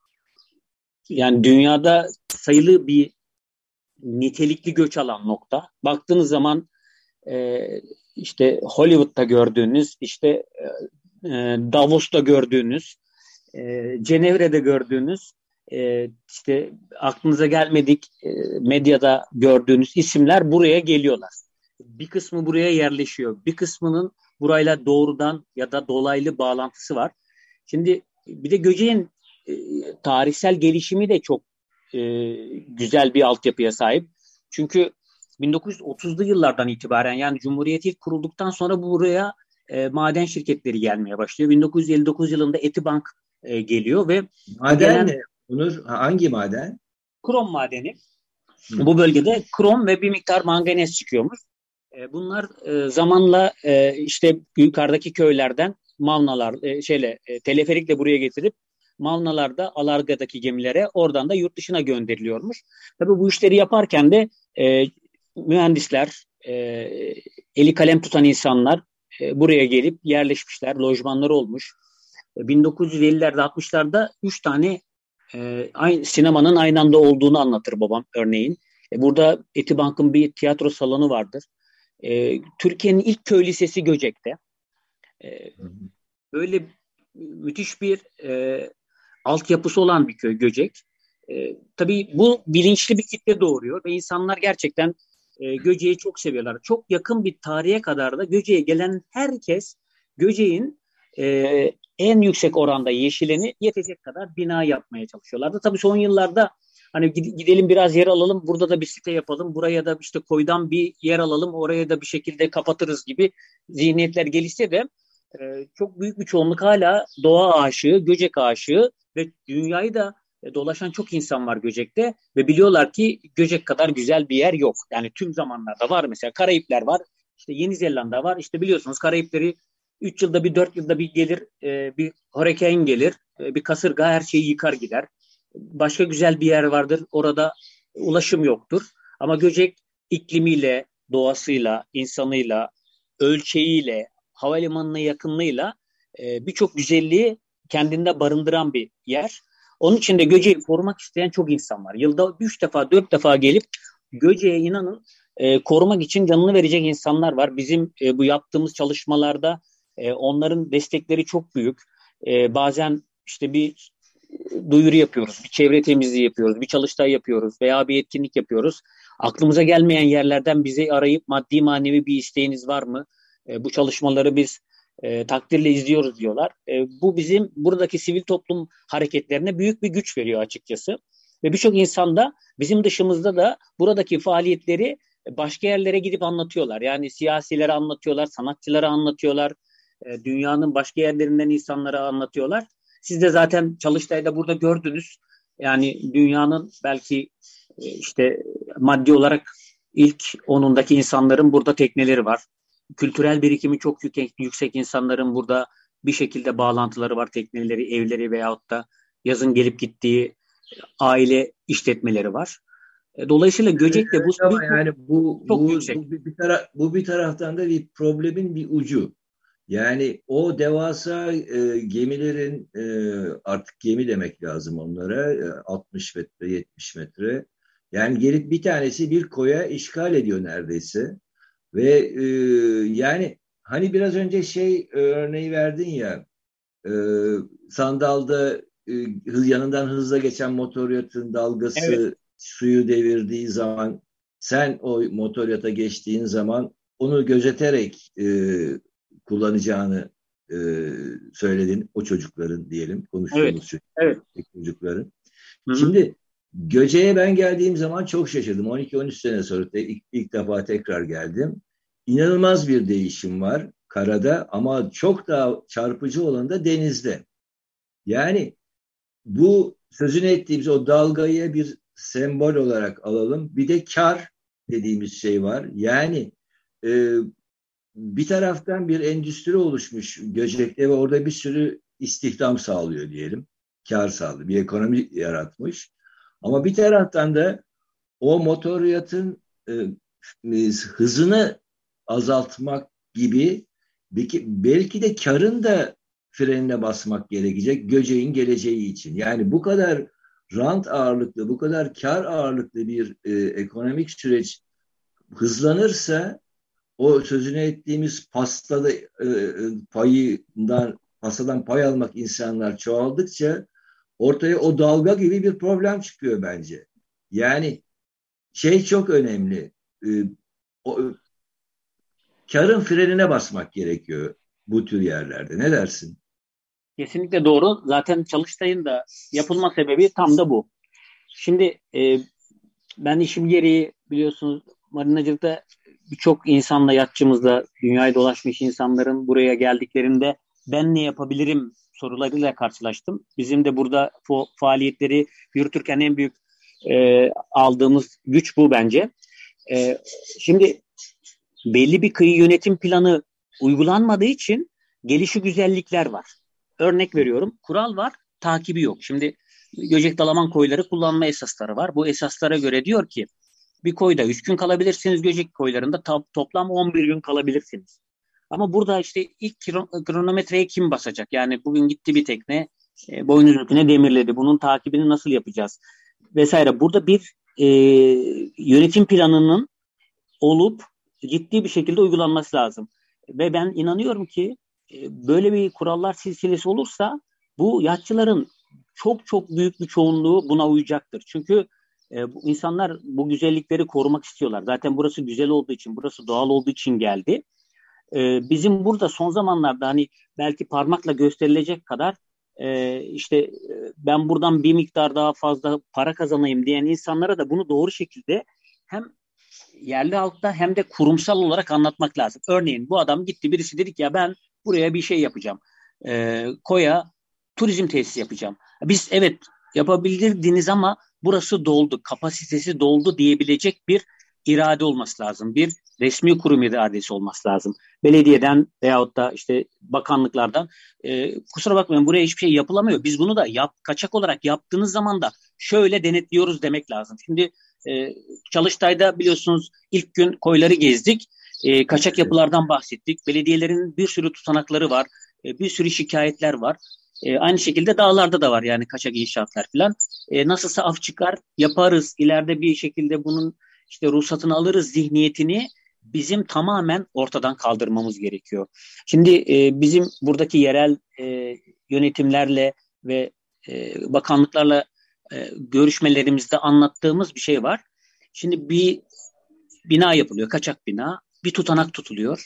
yani dünyada sayılı bir nitelikli göç alan nokta. Baktığınız zaman e, işte Hollywood'da gördüğünüz, işte e, Davos'ta gördüğünüz, e, Cenevre'de gördüğünüz, e, işte aklınıza gelmedik e, medyada gördüğünüz isimler buraya geliyorlar. Bir kısmı buraya yerleşiyor. Bir kısmının burayla doğrudan ya da dolaylı bağlantısı var. Şimdi bir de Göcek'in e, tarihsel gelişimi de çok e, güzel bir altyapıya sahip. Çünkü bin dokuz yüz otuzlu yıllardan itibaren, yani Cumhuriyet ilk kurulduktan sonra buraya e, maden şirketleri gelmeye başlıyor. bin dokuz yüz elli dokuz yılında Etibank e, geliyor ve bu Maden gelen ne? Onur, hangi maden? krom madeni, Hı. bu bölgede krom ve bir miktar manganez çıkıyormuş. E, bunlar e, zamanla e, işte yukarıdaki köylerden Mavnalar e, şeyle e, teleferikle buraya getirip Mavnalarda Alarga'daki gemilere, oradan da yurt dışına gönderiliyormuş. Tabii bu işleri yaparken de e, mühendisler, e, eli kalem tutan insanlar e, buraya gelip yerleşmişler, lojmanları olmuş. E, bin dokuz yüz ellilerde altmışlarda üç tane e, aynı, sinemanın aynı anda olduğunu anlatır babam örneğin. E, burada Etibank'ın bir tiyatro salonu vardır. E, Türkiye'nin ilk köy lisesi Göcek'te. E, Böyle müthiş bir e, altyapısı olan bir köy Göcek. E, tabii bu bilinçli bir kitle doğuruyor ve insanlar gerçekten e, Göcek'i çok seviyorlar. Çok yakın bir tarihe kadar da Göcek'e gelen herkes Göcek'in e, en yüksek oranda yeşileni yetecek kadar bina yapmaya çalışıyorlardı. Tabii son yıllarda hani gidelim biraz yer alalım, burada da bir site yapalım, buraya da işte koydan bir yer alalım, oraya da bir şekilde kapatırız gibi zihniyetler gelişse de e, çok büyük bir çoğunluk hala doğa aşığı, Göcek aşığı ve dünyayı da e, dolaşan çok insan var Göcek'te ve biliyorlar ki Göcek kadar güzel bir yer yok. Yani tüm zamanlarda var, mesela Karayipler var, işte Yeni Zelanda var. İşte biliyorsunuz Karayipleri üç yılda bir, dört yılda bir gelir, e, bir hurricane gelir, e, bir kasırga her şeyi yıkar gider. Başka güzel bir yer vardır, orada ulaşım yoktur. Ama Göcek iklimiyle, doğasıyla, insanıyla, ölçeğiyle, havalimanına yakınlığıyla e, birçok güzelliği kendinde barındıran bir yer. Onun için de Göcek'i korumak isteyen çok insan var. Yılda üç defa, dört defa gelip Göcek'e inanın e, korumak için canını verecek insanlar var. Bizim e, bu yaptığımız çalışmalarda e, onların destekleri çok büyük. E, bazen işte bir duyuru yapıyoruz, bir çevre temizliği yapıyoruz, bir çalıştay yapıyoruz veya bir etkinlik yapıyoruz. Aklımıza gelmeyen yerlerden bizi arayıp maddi manevi bir isteğiniz var mı? E, bu çalışmaları biz e, takdirle izliyoruz diyorlar. E, bu bizim buradaki sivil toplum hareketlerine büyük bir güç veriyor açıkçası. Ve birçok insan da bizim dışımızda da buradaki faaliyetleri başka yerlere gidip anlatıyorlar. Yani siyasilere anlatıyorlar, sanatçılara anlatıyorlar, e, dünyanın başka yerlerinden insanlara anlatıyorlar. Siz de zaten Çalıştay'da burada gördünüz. Yani dünyanın belki e, işte maddi olarak ilk onundaki insanların burada tekneleri var. Kültürel birikimi çok yüksek, yüksek insanların burada bir şekilde bağlantıları var. Tekneleri, evleri veyahut da yazın gelip gittiği aile işletmeleri var. E, Dolayısıyla Göcek'te bu Evet, ama bir, yani bu çok bu yüksek. bu bir, bir taraf bu bir taraftan da bir problemin bir ucu. Yani o devasa e, gemilerin, e, artık gemi demek lazım onlara, e, altmış metre, yetmiş metre Yani gelip bir tanesi bir koya işgal ediyor neredeyse. Ve e, yani hani biraz önce şey örneği verdin ya, e, sandalda e, hız, yanından hızla geçen motor yatın Evet, dalgası suyu devirdiği zaman sen o motor yata geçtiğin zaman onu gözeterek e, kullanacağını e, söyledin o çocukların, diyelim evet, konuştuğumuz evet. çocukların. Hı hı. Şimdi Göce'ye ben geldiğim zaman çok şaşırdım. on iki on üç sene sonra te, ilk, ilk defa tekrar geldim. İnanılmaz bir değişim var karada, ama çok daha çarpıcı olan da denizde. Yani bu sözünü ettiğimiz o dalgayı bir sembol olarak alalım. Bir de kar dediğimiz şey var. Yani e, bir taraftan bir endüstri oluşmuş Göcek'te ve orada bir sürü istihdam sağlıyor diyelim. Kar sağlıyor. Bir ekonomi yaratmış. Ama bir taraftan da o motoryatın e, hızını azaltmak gibi, belki, belki de karın da frenine basmak gerekecek Göcek'in geleceği için. Yani bu kadar rant ağırlıklı, bu kadar kar ağırlıklı bir e, ekonomik süreç hızlanırsa, o sözünü ettiğimiz pastada e, e, payından pastadan pay almak insanlar çoğaldıkça ortaya o dalga gibi bir problem çıkıyor bence. Yani şey çok önemli. E, o, karın frenine basmak gerekiyor bu tür yerlerde. Ne dersin? Kesinlikle doğru. Zaten Çalıştay'ın da yapılma sebebi tam da bu. Şimdi e, ben işim gereği biliyorsunuz marinacılıkta birçok insanla, yatçımızla, dünyayı dolaşmış insanların buraya geldiklerinde ben ne yapabilirim sorularıyla karşılaştım. Bizim de burada fa- faaliyetleri yürütürken en büyük e, aldığımız güç bu bence. E, şimdi belli bir kıyı yönetim planı uygulanmadığı için gelişi güzellikler var. Örnek veriyorum, kural var, takibi yok. Şimdi Göcek Dalaman koyları kullanma esasları var. Bu esaslara göre diyor ki bir koyda üç gün kalabilirsiniz, Göcek koylarında to- toplam on bir gün kalabilirsiniz. Ama burada işte ilk kronometreye kim basacak? Yani bugün gitti bir tekne, e, boynuzlukine demirledi. Bunun takibini nasıl yapacağız? Vesaire. Burada bir e, yönetim planının olup ciddi bir şekilde uygulanması lazım. Ve ben inanıyorum ki e, böyle bir kurallar silsilesi olursa bu yatçıların çok çok büyük bir çoğunluğu buna uyacaktır. Çünkü e, bu insanlar bu güzellikleri korumak istiyorlar. Zaten burası güzel olduğu için, burası doğal olduğu için geldi. E, bizim burada son zamanlarda hani belki parmakla gösterilecek kadar e, işte e, ben buradan bir miktar daha fazla para kazanayım diyen insanlara da bunu doğru şekilde hem yerli halkta hem de kurumsal olarak anlatmak lazım. Örneğin bu adam gitti, birisi dedik ya ben buraya bir şey yapacağım. E, koya turizm tesisi yapacağım. Biz evet yapabilirdiniz ama burası doldu, kapasitesi doldu diyebilecek bir irade olması lazım. Bir resmi kurum iradesi olması lazım. Belediyeden veyahut da işte bakanlıklardan e, kusura bakmayın buraya hiçbir şey yapılamıyor. Biz bunu da yap, kaçak olarak yaptığınız zaman da şöyle denetliyoruz demek lazım. Şimdi e, Çalıştay'da biliyorsunuz ilk gün koyları gezdik. E, kaçak yapılardan bahsettik. Belediyelerin bir sürü tutanakları var. E, bir sürü şikayetler var. E, aynı şekilde dağlarda da var yani kaçak inşaatlar falan. E, nasılsa af çıkar yaparız. İleride bir şekilde bunun işte ruhsatını alırız zihniyetini bizim tamamen ortadan kaldırmamız gerekiyor. Şimdi e, bizim buradaki yerel e, yönetimlerle ve e, bakanlıklarla e, görüşmelerimizde anlattığımız bir şey var. Şimdi bir bina yapılıyor, kaçak bina. Bir tutanak tutuluyor.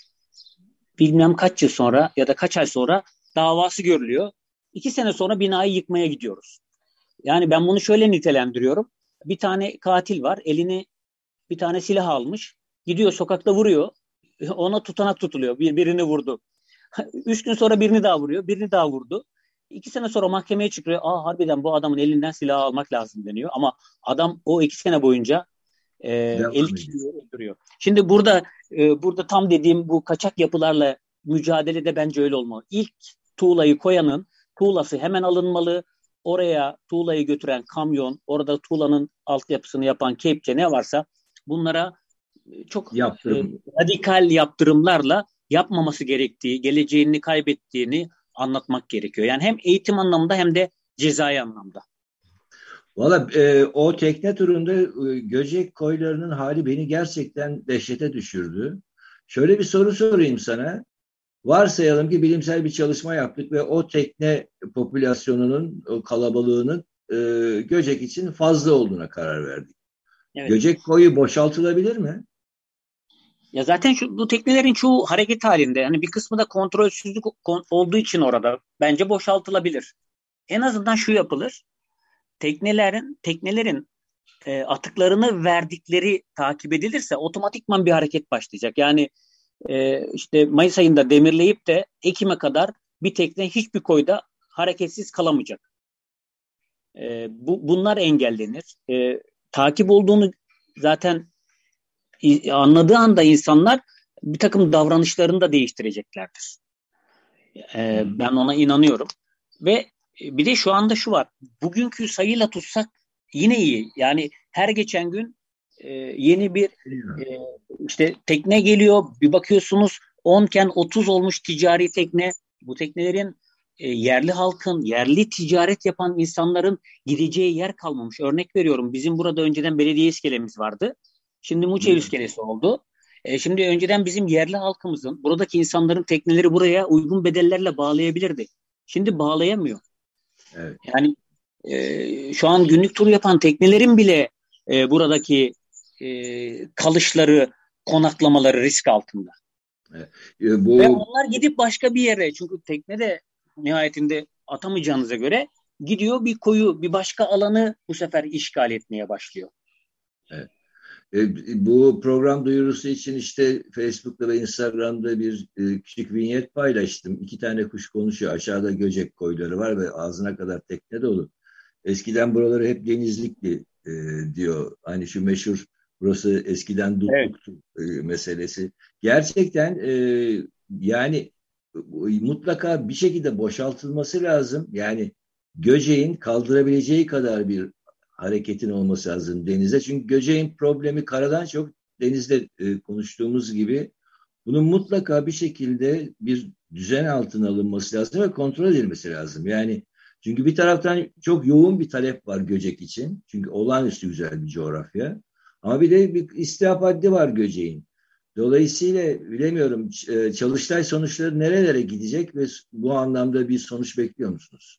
Bilmem kaç yıl sonra ya da kaç ay sonra davası görülüyor. İki sene sonra binayı yıkmaya gidiyoruz. Yani ben bunu şöyle nitelendiriyorum. Bir tane katil var, elini bir tane silah almış. Gidiyor sokakta vuruyor. Ona tutanak tutuluyor. Bir, birini vurdu. Üç gün sonra birini daha vuruyor. Birini daha vurdu. İki sene sonra mahkemeye çıkıyor. Aa harbiden bu adamın elinden silah almak lazım deniyor. Ama adam o iki sene boyunca e, el Devam ediyor. kilitliyor, öldürüyor. Şimdi burada e, burada tam dediğim bu kaçak yapılarla mücadelede bence öyle olmalı. İlk tuğlayı koyanın tuğlası hemen alınmalı. Oraya tuğlayı götüren kamyon, orada tuğlanın altyapısını yapan kepçe ne varsa bunlara çok e, Yaptırım. radikal yaptırımlarla yapmaması gerektiği, geleceğini kaybettiğini anlatmak gerekiyor. Yani hem eğitim anlamında hem de cezai anlamda. Valla e, o tekne turunda e, Göcek koylarının hali beni gerçekten dehşete düşürdü. Şöyle bir soru sorayım sana. Varsayalım ki bilimsel bir çalışma yaptık ve o tekne popülasyonunun, o kalabalığının e, Göcek için fazla olduğuna karar verdik. Evet. Göcek koyu boşaltılabilir mi? Ya zaten şu bu teknelerin çoğu hareket halinde. Yani bir kısmı da kontrolsüzlük kon- olduğu için orada bence boşaltılabilir. En azından şu yapılır. Teknelerin teknelerin e, atıklarını verdikleri takip edilirse otomatikman bir hareket başlayacak. Yani e, işte Mayıs ayında demirleyip de Ekim'e kadar bir tekne hiçbir koyda hareketsiz kalamayacak. E, bu bunlar engellenir. E, takip olduğunu zaten i- anladığı anda insanlar bir takım davranışlarını da değiştireceklerdir. Hı E, hı. ben ona inanıyorum. Ve e, bir de şu anda şu var. Bugünkü sayıyla tutsak yine iyi. Yani her geçen gün e, yeni bir e, işte tekne geliyor. Bir bakıyorsunuz on iken otuz olmuş ticari tekne. Bu teknelerin e, yerli halkın, yerli ticaret yapan insanların gideceği yer kalmamış. Örnek veriyorum. Bizim burada önceden belediye iskelemiz vardı. Şimdi Muçev Biliyorum. iskelesi oldu. E, şimdi önceden bizim yerli halkımızın, buradaki insanların tekneleri buraya uygun bedellerle bağlayabilirdi. Şimdi bağlayamıyor. Evet. Yani e, şu an günlük tur yapan teknelerin bile e, buradaki e, kalışları, konaklamaları risk altında. Evet. E, Ve bu onlar gidip başka bir yere, çünkü tekne de nihayetinde atamayacağınıza göre gidiyor bir koyu, bir başka alanı bu sefer işgal etmeye başlıyor. evet. E, bu program duyurusu için işte Facebook'ta ve Instagram'da bir e, küçük vinyet paylaştım. İki tane kuş konuşuyor. Aşağıda Göcek koyları var ve ağzına kadar tekne dolu. Eskiden buraları hep denizlikti e, diyor. Hani şu meşhur burası eskiden Evet. dutluktu e, meselesi. Gerçekten e, yani e, mutlaka bir şekilde boşaltılması lazım. Yani Göcek'in kaldırabileceği kadar bir hareketin olması lazım denize. Çünkü Göcek'in problemi karadan çok denizde e, konuştuğumuz gibi bunun mutlaka bir şekilde bir düzen altına alınması lazım ve kontrol edilmesi lazım. Yani çünkü bir taraftan çok yoğun bir talep var Göcek için. Çünkü olağanüstü güzel bir coğrafya. Ama bir de bir istihap haddi var Göcek'in. Dolayısıyla bilemiyorum e, Çalıştay sonuçları nerelere gidecek ve bu anlamda bir sonuç bekliyor musunuz?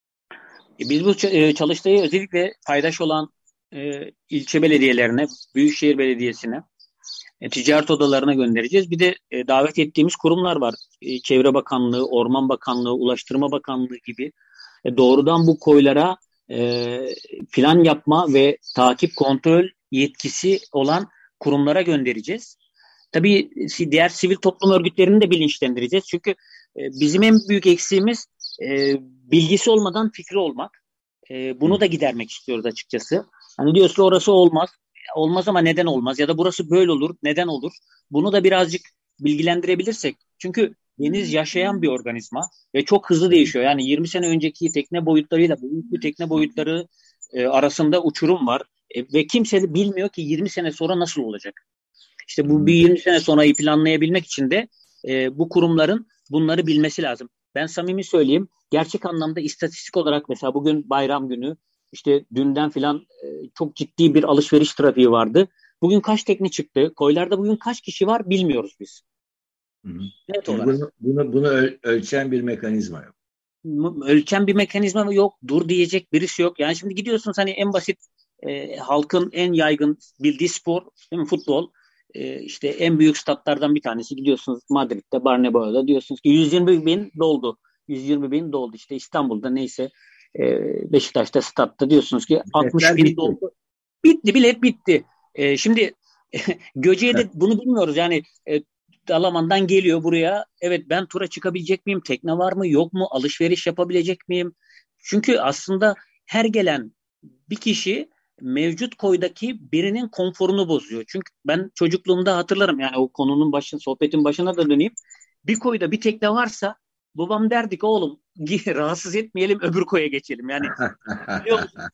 E, Biz bu e, çalıştayı özellikle paydaş olan e, ilçe belediyelerine, Büyükşehir Belediyesi'ne, e, ticaret odalarına göndereceğiz. Bir de e, davet ettiğimiz kurumlar var. E, Çevre Bakanlığı, Orman Bakanlığı, Ulaştırma Bakanlığı gibi e, doğrudan bu koylara e, plan yapma ve takip kontrol yetkisi olan kurumlara göndereceğiz. Tabii diğer sivil toplum örgütlerini de bilinçlendireceğiz. Çünkü e, bizim en büyük eksiğimiz e, bilgisi olmadan fikri olmak. E, bunu da gidermek istiyoruz açıkçası. Hani diyoruz ki orası olmaz. Olmaz ama neden olmaz? Ya da burası böyle olur. Neden olur? Bunu da birazcık bilgilendirebilirsek. Çünkü deniz yaşayan bir organizma ve çok hızlı değişiyor. Yani yirmi sene önceki tekne boyutlarıyla bugünkü tekne boyutları e, arasında uçurum var. E, ve kimse de bilmiyor ki yirmi sene sonra nasıl olacak. İşte bu bir yirmi sene sonrayı planlayabilmek için de e, bu kurumların bunları bilmesi lazım. Ben samimi söyleyeyim, gerçek anlamda istatistik olarak mesela bugün bayram günü, işte dünden filan e, çok ciddi bir alışveriş trafiği vardı. Bugün kaç tekne çıktı? Koylarda bugün kaç kişi var bilmiyoruz biz. Hı hı. Net Çünkü olarak. bunu, bunu, bunu öl- ölçen bir mekanizma yok. Ölçen bir mekanizma yok. Dur diyecek birisi yok. Yani şimdi gidiyorsunuz hani en basit e, halkın en yaygın bildiği spor, değil mi? Futbol. E, işte en büyük statlardan bir tanesi gidiyorsunuz Madrid'de, Bernabéu'da diyorsunuz ki yüz yirmi bin doldu. yüz yirmi bin doldu. İşte İstanbul'da neyse e, Beşiktaş'ta statta diyorsunuz ki altmış Biletler bin bitti. doldu. Bitti, bilet bitti. E, şimdi Göce'de bunu bilmiyoruz. Yani e, Dalaman'dan geliyor buraya. Evet, ben tura çıkabilecek miyim? Tekne var mı? Yok mu? Alışveriş yapabilecek miyim? Çünkü aslında her gelen bir kişi mevcut koydaki birinin konforunu bozuyor. Çünkü ben çocukluğumda hatırlarım, yani o konunun başın sohbetin başına da döneyim. Bir koyda bir tekne varsa babam derdi ki oğlum rahatsız etmeyelim, öbür koya geçelim. Yani biliyor musun?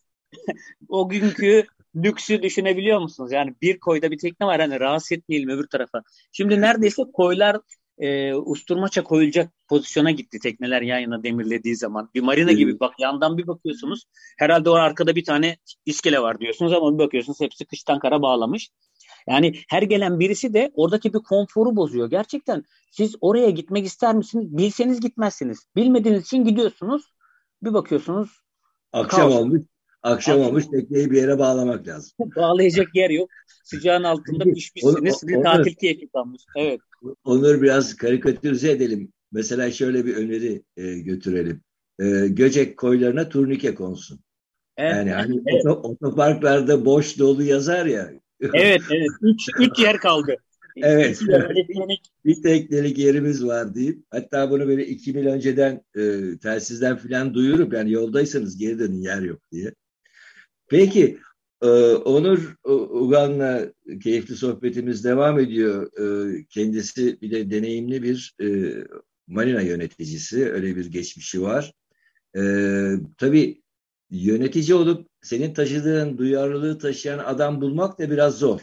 O günkü lüksü düşünebiliyor musunuz? Yani bir koyda bir tekne var, hani rahatsız etmeyelim öbür tarafa. Şimdi neredeyse koylar e, usturmaça koyulacak pozisyona gitti tekneler yan yana demirlediği zaman. Bir marina gibi bak, yandan bir bakıyorsunuz. Herhalde o arkada bir tane iskele var diyorsunuz ama bir bakıyorsunuz hepsi kıştan kara bağlamış. Yani her gelen birisi de oradaki bir konforu bozuyor. Gerçekten siz oraya gitmek ister misiniz? Bilseniz gitmezsiniz. Bilmediğiniz için gidiyorsunuz. Bir bakıyorsunuz Akşam kaos. olmuş. Akşam olmuş, tekneyi bir yere bağlamak lazım. Bağlayacak yer yok. Sıcağın altında Peki, pişmişsiniz. onu- Bir onu- tatil keyfi kalmış. Evet. Onur, biraz karikatürize edelim. Mesela şöyle bir öneri e, götürelim. E, Göcek koylarına turnike konsun. Evet. Yani hani Evet. oto- otoparklarda boş dolu yazar ya. Evet. Evet. Üç, üç yer kaldı. Evet. İki yer elektronik. Bir teknelik yerimiz var deyip, hatta bunu böyle iki mil önceden e, telsizden falan duyurup, yani yoldaysanız geri dönün, yer yok diye. Peki, e, Onur Ugan'la keyifli sohbetimiz devam ediyor. E, kendisi bir de deneyimli bir e, marina yöneticisi, öyle bir geçmişi var. E, tabii yönetici olup senin taşıdığın duyarlılığı taşıyan adam bulmak da biraz zor.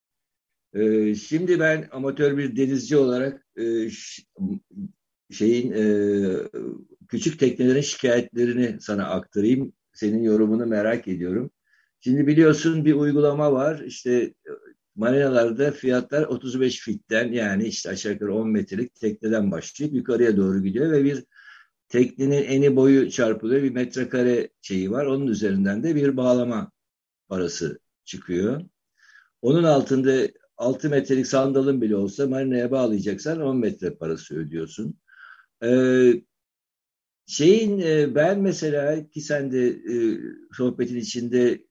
E, şimdi ben amatör bir denizci olarak e, ş- şeyin e, küçük teknelerin şikayetlerini sana aktarayım. Senin yorumunu merak ediyorum. Şimdi biliyorsun, bir uygulama var. İşte marinalarda fiyatlar otuz beş fitten, yani işte aşağı yukarı on metrelik tekneden başlayıp yukarıya doğru gidiyor ve bir teknenin eni boyu çarpılıyor. Bir metrekare şeyi var. Onun üzerinden de bir bağlama parası çıkıyor. Onun altında altı metrelik sandalın bile olsa marinaya bağlayacaksan on metre parası ödüyorsun. Ee, şeyin e, ben mesela, ki sen de e, sohbetin içinde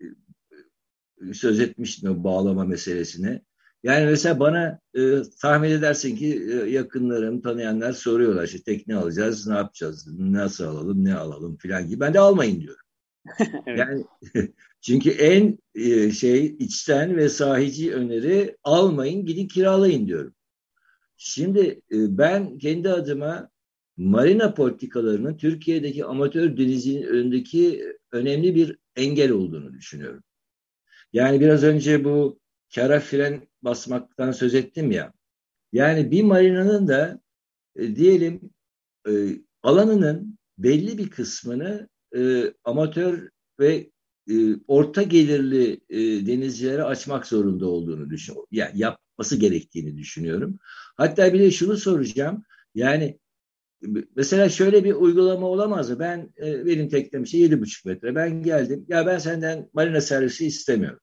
e, söz etmiştin o bağlama meselesine. Yani mesela bana e, tahmin edersin ki e, yakınlarım, tanıyanlar soruyorlar, işte tekne alacağız, ne yapacağız, nasıl alalım, ne alalım filan gibi. Ben de almayın diyorum. Evet. Yani çünkü en e, şey içten ve sahici öneri, almayın, gidin kiralayın diyorum. Şimdi e, ben kendi adıma marina politikalarının Türkiye'deki amatör denizciliğin önündeki önemli bir engel olduğunu düşünüyorum. Yani biraz önce bu kara fren basmaktan söz ettim ya. Yani bir marinanın da e, diyelim e, alanının belli bir kısmını e, amatör ve e, orta gelirli e, denizcilere açmak zorunda olduğunu düşünüyorum. Yani yapması gerektiğini düşünüyorum. Hatta bir de şunu soracağım. Yani mesela şöyle bir uygulama olamaz mı? Ben e, benim teknem işte yedi buçuk metre. Ben geldim. Ya ben senden marina servisi istemiyorum.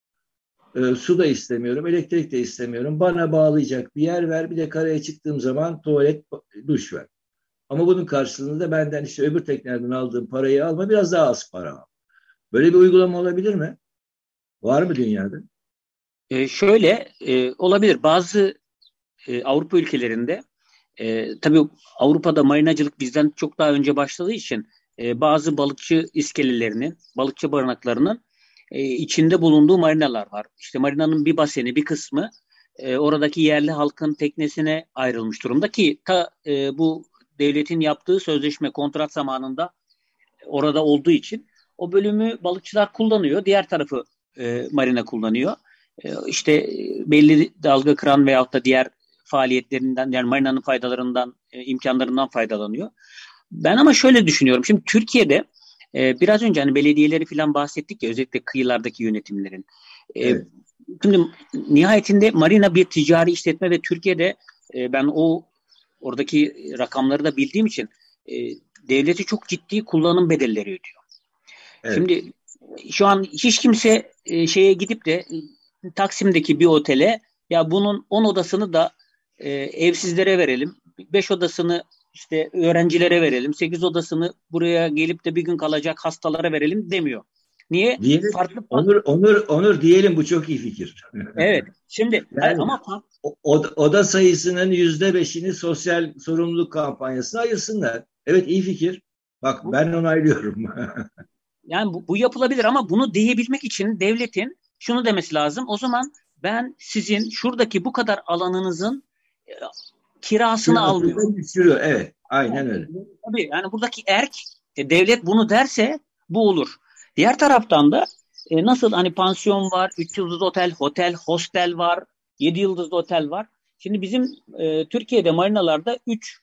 E, su da istemiyorum, elektrik de istemiyorum. Bana bağlayacak bir yer ver. Bir de karaya çıktığım zaman tuvalet, duş ver. Ama bunun karşılığında benden işte öbür teknelerden aldığım parayı alma, biraz daha az para al. Böyle bir uygulama olabilir mi? Var mı dünyada? E, şöyle e, olabilir. Bazı e, Avrupa ülkelerinde e, tabii Avrupa'da marinacılık bizden çok daha önce başladığı için e, bazı balıkçı iskelelerinin, balıkçı barınaklarının e, içinde bulunduğu marinalar var. İşte marinanın bir baseni, bir kısmı e, oradaki yerli halkın teknesine ayrılmış durumda ki ta e, bu devletin yaptığı sözleşme kontrat zamanında orada olduğu için o bölümü balıkçılar kullanıyor. Diğer tarafı e, marina kullanıyor. E, işte e, belli dalga kıran veyahut da diğer faaliyetlerinden, yani marinanın faydalarından, e, imkanlarından faydalanıyor. Ben ama şöyle düşünüyorum. Şimdi Türkiye'de e, biraz önce hani belediyeleri falan bahsettik ya, özellikle kıyılardaki yönetimlerin. E, Evet. Şimdi nihayetinde marina bir ticari işletme ve Türkiye'de e, ben o oradaki rakamları da bildiğim için e, devleti çok ciddi kullanım bedelleri ödüyor. Evet. Şimdi şu an hiç kimse e, şeye gidip de e, Taksim'deki bir otele ya bunun on odasını da e, evsizlere verelim, beş odasını işte öğrencilere verelim, sekiz odasını buraya gelip de bir gün kalacak hastalara verelim demiyor. Niye? Diyelim, Farklı Onur, Onur, Onur diyelim, bu çok iyi fikir. evet. Şimdi hayır, Yani ama fark- o- oda, oda sayısının yüzde beşini sosyal sorumluluk kampanyasına ayırsınlar. Evet, iyi fikir. Bak, bu, ben onaylıyorum. yani bu, bu yapılabilir ama bunu diyebilmek için devletin şunu demesi lazım. O zaman ben sizin şuradaki bu kadar alanınızın e, kirasını almıyorum. Kirasını düşürüyor. Evet, aynen öyle. Tabii yani buradaki erk e, devlet bunu derse bu olur. Diğer taraftan da e, nasıl hani pansiyon var, üç yıldızlı otel, hotel, hostel var, yedi yıldızlı otel var. Şimdi bizim e, Türkiye'de marinalarda üç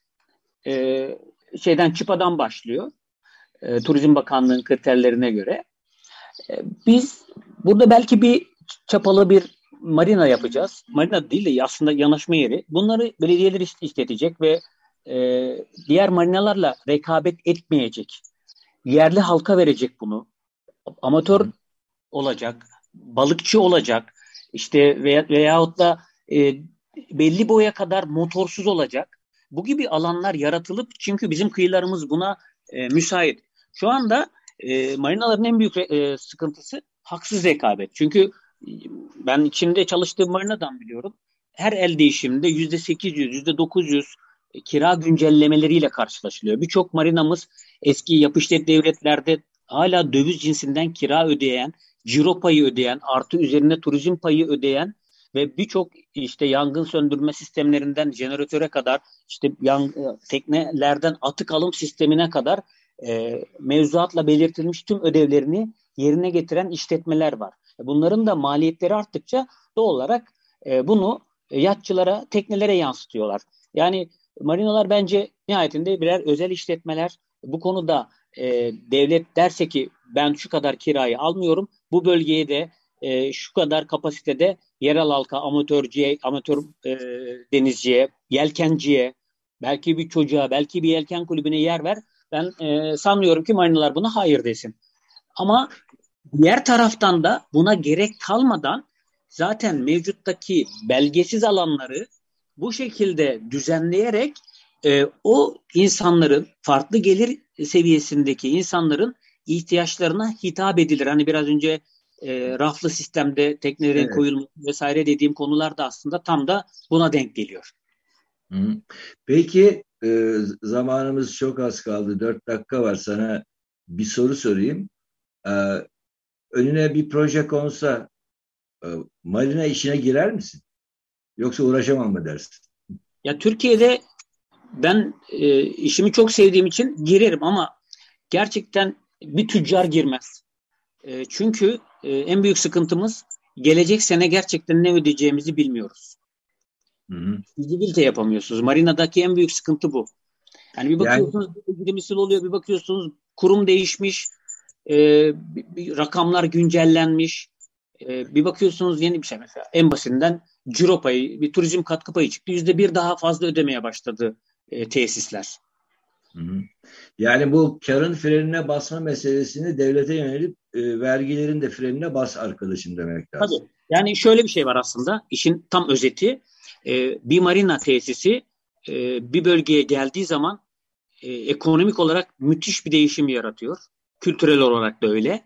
e, şeyden çıpadan başlıyor. E, Turizm Bakanlığı'nın kriterlerine göre. E, biz burada belki bir çapalı bir marina yapacağız. Marina değil de aslında yanaşma yeri. Bunları belediyeler işletecek ve e, diğer marinalarla rekabet etmeyecek. Yerli halka verecek bunu. Amatör olacak, balıkçı olacak, işte veya, veyahut da e, belli boya kadar motorsuz olacak. Bu gibi alanlar yaratılıp çünkü bizim kıyılarımız buna e, müsait. Şu anda e, marinaların en büyük e, sıkıntısı haksız rekabet. Çünkü e, ben içinde çalıştığım marinadan biliyorum. Her el değişiminde yüzde sekiz yüz, yüzde dokuz yüz e, kira güncellemeleriyle karşılaşılıyor. Birçok marinamız eski yapışlet devletlerde hala döviz cinsinden kira ödeyen, ciro payı ödeyen, artı üzerine turizm payı ödeyen ve birçok işte yangın söndürme sistemlerinden jeneratöre kadar, işte yan, teknelerden atık alım sistemine kadar e, mevzuatla belirtilmiş tüm ödevlerini yerine getiren işletmeler var. Bunların da maliyetleri arttıkça doğal olarak e, bunu yatçılara, teknelere yansıtıyorlar. Yani marinalar bence nihayetinde birer özel işletmeler. Bu konuda e, devlet derse ki ben şu kadar kirayı almıyorum, bu bölgeye de e, şu kadar kapasitede yerel halka, amatörcüye, amatör e, denizciye, yelkenciye, belki bir çocuğa, belki bir yelken kulübüne yer ver. Ben e, sanmıyorum ki marinalar buna hayır desin. Ama diğer taraftan da buna gerek kalmadan zaten mevcuttaki belgesiz alanları bu şekilde düzenleyerek e, o insanların farklı gelir seviyesindeki insanların ihtiyaçlarına hitap edilir. Hani biraz önce e, raflı sistemde teknelerin Evet. koyulması vesaire dediğim konular da aslında tam da buna denk geliyor. Hı. Peki e, zamanımız çok az kaldı. Dört dakika var. Sana bir soru sorayım. E, önüne bir proje konsa e, marina işine girer misin? Yoksa uğraşamam mı dersin? Ya Türkiye'de ben e, işimi çok sevdiğim için girerim ama gerçekten bir tüccar girmez. E, çünkü e, en büyük sıkıntımız gelecek sene gerçekten ne ödeyeceğimizi bilmiyoruz. Hı hı. Fizibilite yapamıyorsunuz. Marinadaki en büyük sıkıntı bu. Yani bir Yani bakıyorsunuz bir misil oluyor, bir bakıyorsunuz kurum değişmiş, e, bir, bir rakamlar güncellenmiş, e, bir bakıyorsunuz yeni bir şey mesela. En basitinden ciro payı, bir turizm katkı payı çıktı. Yüzde bir daha fazla ödemeye başladı e, tesisler. Hı hı. Yani bu karın frenine basma meselesini devlete yönelip e, vergilerin de frenine bas arkadaşım demek lazım. Tabii. Yani şöyle bir şey var aslında. İşin tam özeti. E, bir marina tesisi e, bir bölgeye geldiği zaman e, ekonomik olarak müthiş bir değişim yaratıyor. Kültürel olarak da öyle.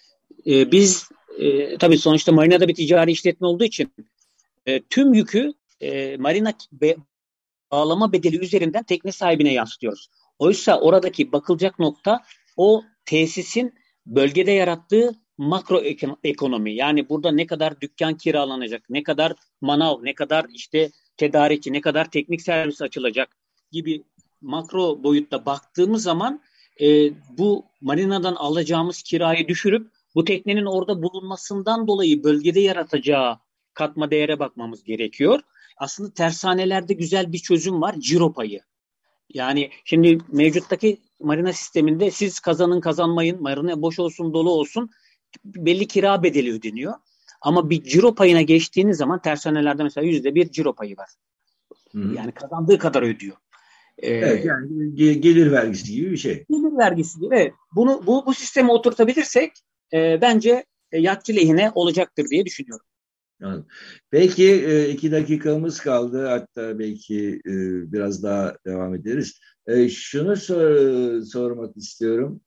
E, biz e, tabii sonuçta marinada bir ticari işletme olduğu için e, tüm yükü e, marina be, bağlama bedeli üzerinden tekne sahibine yansıtıyoruz. Oysa oradaki bakılacak nokta o tesisin bölgede yarattığı makro ekonomi. Yani burada ne kadar dükkan kiralanacak, ne kadar manav, ne kadar işte tedarikçi, ne kadar teknik servis açılacak gibi makro boyutta baktığımız zaman e, bu marinadan alacağımız kirayı düşürüp bu teknenin orada bulunmasından dolayı bölgede yaratacağı katma değere bakmamız gerekiyor. Aslında tersanelerde güzel bir çözüm var. Ciro payı. Yani şimdi mevcuttaki marina sisteminde siz kazanın kazanmayın, marina boş olsun dolu olsun belli kira bedeli ödeniyor. Ama bir ciro payına geçtiğiniz zaman tersanelerde mesela yüzde bir ciro payı var. Hı hı. Yani kazandığı kadar ödüyor. Ee, Evet, yani ge- gelir vergisi gibi bir şey. gelir vergisi gibi. Evet. Bunu bu, bu sisteme oturtabilirsek e, bence e, yatçı lehine olacaktır diye düşünüyorum. Anladım. Peki e, iki dakikamız kaldı. Hatta belki e, biraz daha devam ederiz. E, şunu sor- sormak istiyorum.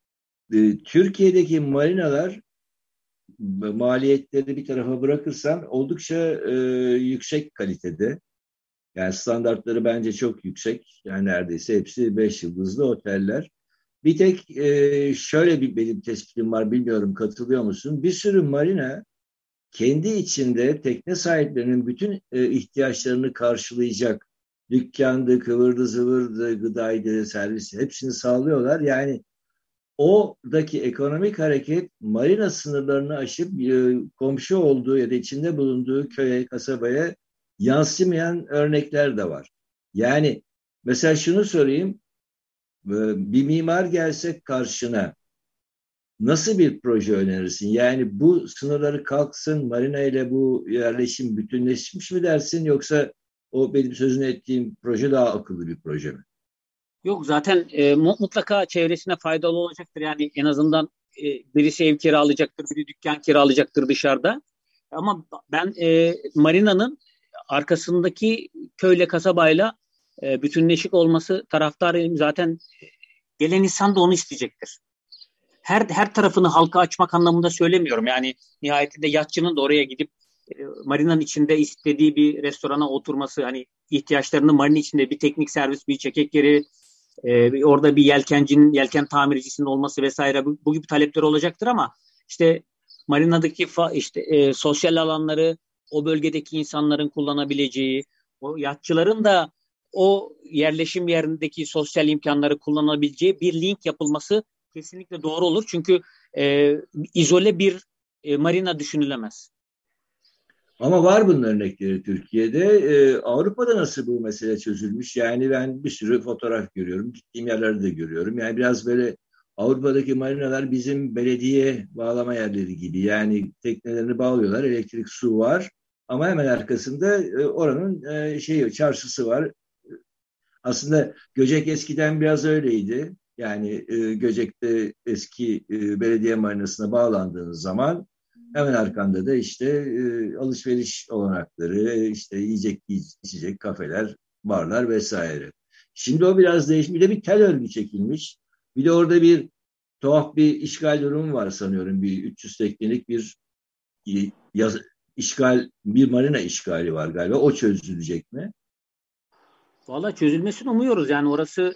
E, Türkiye'deki marinalar maliyetleri bir tarafa bırakırsam oldukça e, yüksek kalitede. Yani standartları bence çok yüksek. Yani neredeyse hepsi beş yıldızlı oteller. Bir tek e, şöyle bir benim tespitim var, bilmiyorum katılıyor musun? Bir sürü marina kendi içinde tekne sahiplerinin bütün e, ihtiyaçlarını karşılayacak dükkandı, kıvırdı, zıvırdı, gıdaydı, servisi hepsini sağlıyorlar. Yani oradaki ekonomik hareket marina sınırlarını aşıp e, komşu olduğu ya da içinde bulunduğu köye, kasabaya yansımayan örnekler de var. Yani mesela şunu sorayım, bir mimar gelse karşına nasıl bir proje önerirsin? Yani bu sınırları kalksın, marina ile bu yerleşim bütünleşmiş mi dersin, yoksa o benim sözünü ettiğim proje daha akıllı bir proje mi? Yok zaten e, mutlaka çevresine faydalı olacaktır. Yani en azından e, birisi ev kiralayacaktır, biri dükkan kiralayacaktır dışarıda. Ama ben e, marinanın arkasındaki köyle kasabayla e, bütünleşik olması taraftarıyım. Zaten gelen insan da onu isteyecektir. Her her tarafını halka açmak anlamında söylemiyorum. Yani nihayetinde yatçının da oraya gidip e, marinanın içinde istediği bir restorana oturması, hani ihtiyaçlarını marina içinde bir teknik servis, bir çekek yeri, e, orada bir yelkencinin, yelken tamircisinin olması vesaire bu, bu gibi talepler olacaktır ama işte marinadaki fa, işte e, sosyal alanları o bölgedeki insanların kullanabileceği, o yatçıların da o yerleşim yerindeki sosyal imkanları kullanabileceği bir link yapılması kesinlikle doğru olur. Çünkü e, izole bir e, marina düşünülemez. Ama var bunun örnekleri Türkiye'de. Ee, Avrupa'da nasıl bu mesele çözülmüş? Yani ben bir sürü fotoğraf görüyorum. Gittiğim yerlerde de görüyorum. Yani biraz böyle Avrupa'daki marinalar bizim belediye bağlama yerleri gibi. Yani teknelerini bağlıyorlar. Elektrik, su var. Ama hemen arkasında e, oranın e, şeyi, çarşısı var. Aslında Göcek eskiden biraz öyleydi. Yani e, Göcek'te eski e, belediye marinasına bağlandığınız zaman hemen arkanda da işte e, alışveriş olanakları, işte yiyecek, içecek kafeler, barlar vesaire. Şimdi o biraz değişmiş. Bir de bir tel örgü çekilmiş. Bir de orada bir tuhaf bir işgal durumu var sanıyorum. Bir üç yüz teknelik bir e, yaz, işgal, bir marina işgali var galiba. O çözülecek mi? Valla çözülmesini umuyoruz. Yani orası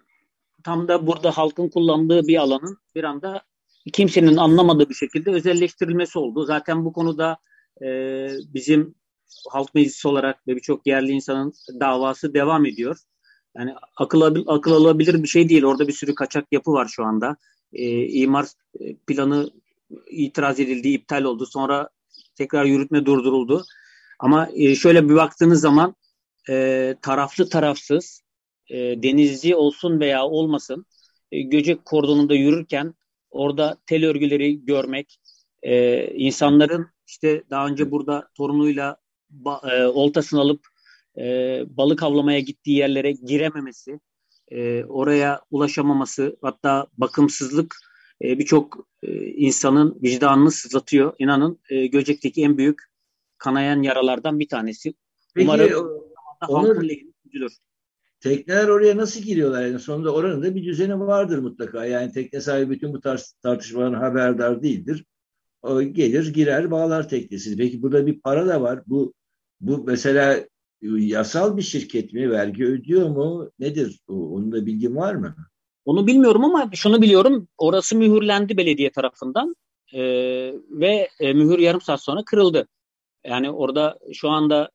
tam da burada halkın kullandığı bir alanın bir anda kimsenin anlamadığı bir şekilde özelleştirilmesi oldu. Zaten bu konuda e, bizim halk meclisi olarak ve birçok yerli insanın davası devam ediyor. Yani akıl, akıl alabilir bir şey değil. Orada bir sürü kaçak yapı var şu anda. E, imar planı itiraz edildi, iptal oldu. Sonra tekrar yürütme durduruldu. Ama e, şöyle bir baktığınız zaman e, taraflı tarafsız e, denizci olsun veya olmasın e, Göcek kordonunda yürürken orada tel örgüleri görmek, e, insanların işte daha önce burada torunuyla ba, e, oltasını alıp e, balık avlamaya gittiği yerlere girememesi, e, oraya ulaşamaması, hatta bakımsızlık e, birçok e, insanın vicdanını sızlatıyor. İnanın e, Göcek'teki en büyük kanayan yaralardan bir tanesi. Peki Umarım halkın Onur, lehine çözülür. tekneler oraya nasıl giriyorlar? Yani sonunda oranın da bir düzeni vardır mutlaka. Yani tekne sahibi bütün bu tarz tartışmaların haberdar değildir. O gelir, girer, bağlar teknesini. Peki burada bir para da var. Bu bu mesela yasal bir şirket mi? Vergi ödüyor mu? Nedir? O- Onun da bilgin var mı? Onu bilmiyorum ama şunu biliyorum. Orası mühürlendi belediye tarafından. Ee, ve e, mühür yarım saat sonra kırıldı. Yani orada şu anda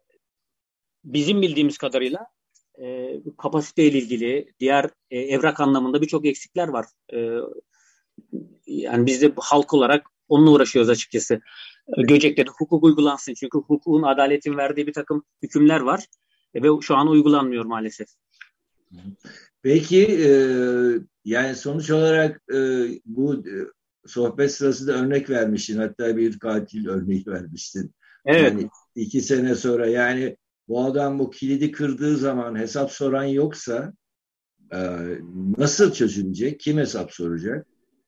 bizim bildiğimiz kadarıyla e, kapasiteyle ilgili diğer e, evrak anlamında birçok eksikler var. E, yani biz de halk olarak onunla uğraşıyoruz açıkçası. E, Göcek'te de hukuk uygulansın. Çünkü hukukun, adaletin verdiği bir takım hükümler var. E, ve şu an uygulanmıyor maalesef. Peki e, yani sonuç olarak e, bu e, sohbet sırasında örnek vermiştin. Hatta bir katil örneği vermiştin. Evet. Yani iki sene sonra, yani bu adam bu kilidi kırdığı zaman hesap soran yoksa e, nasıl çözülecek? Kim hesap soracak?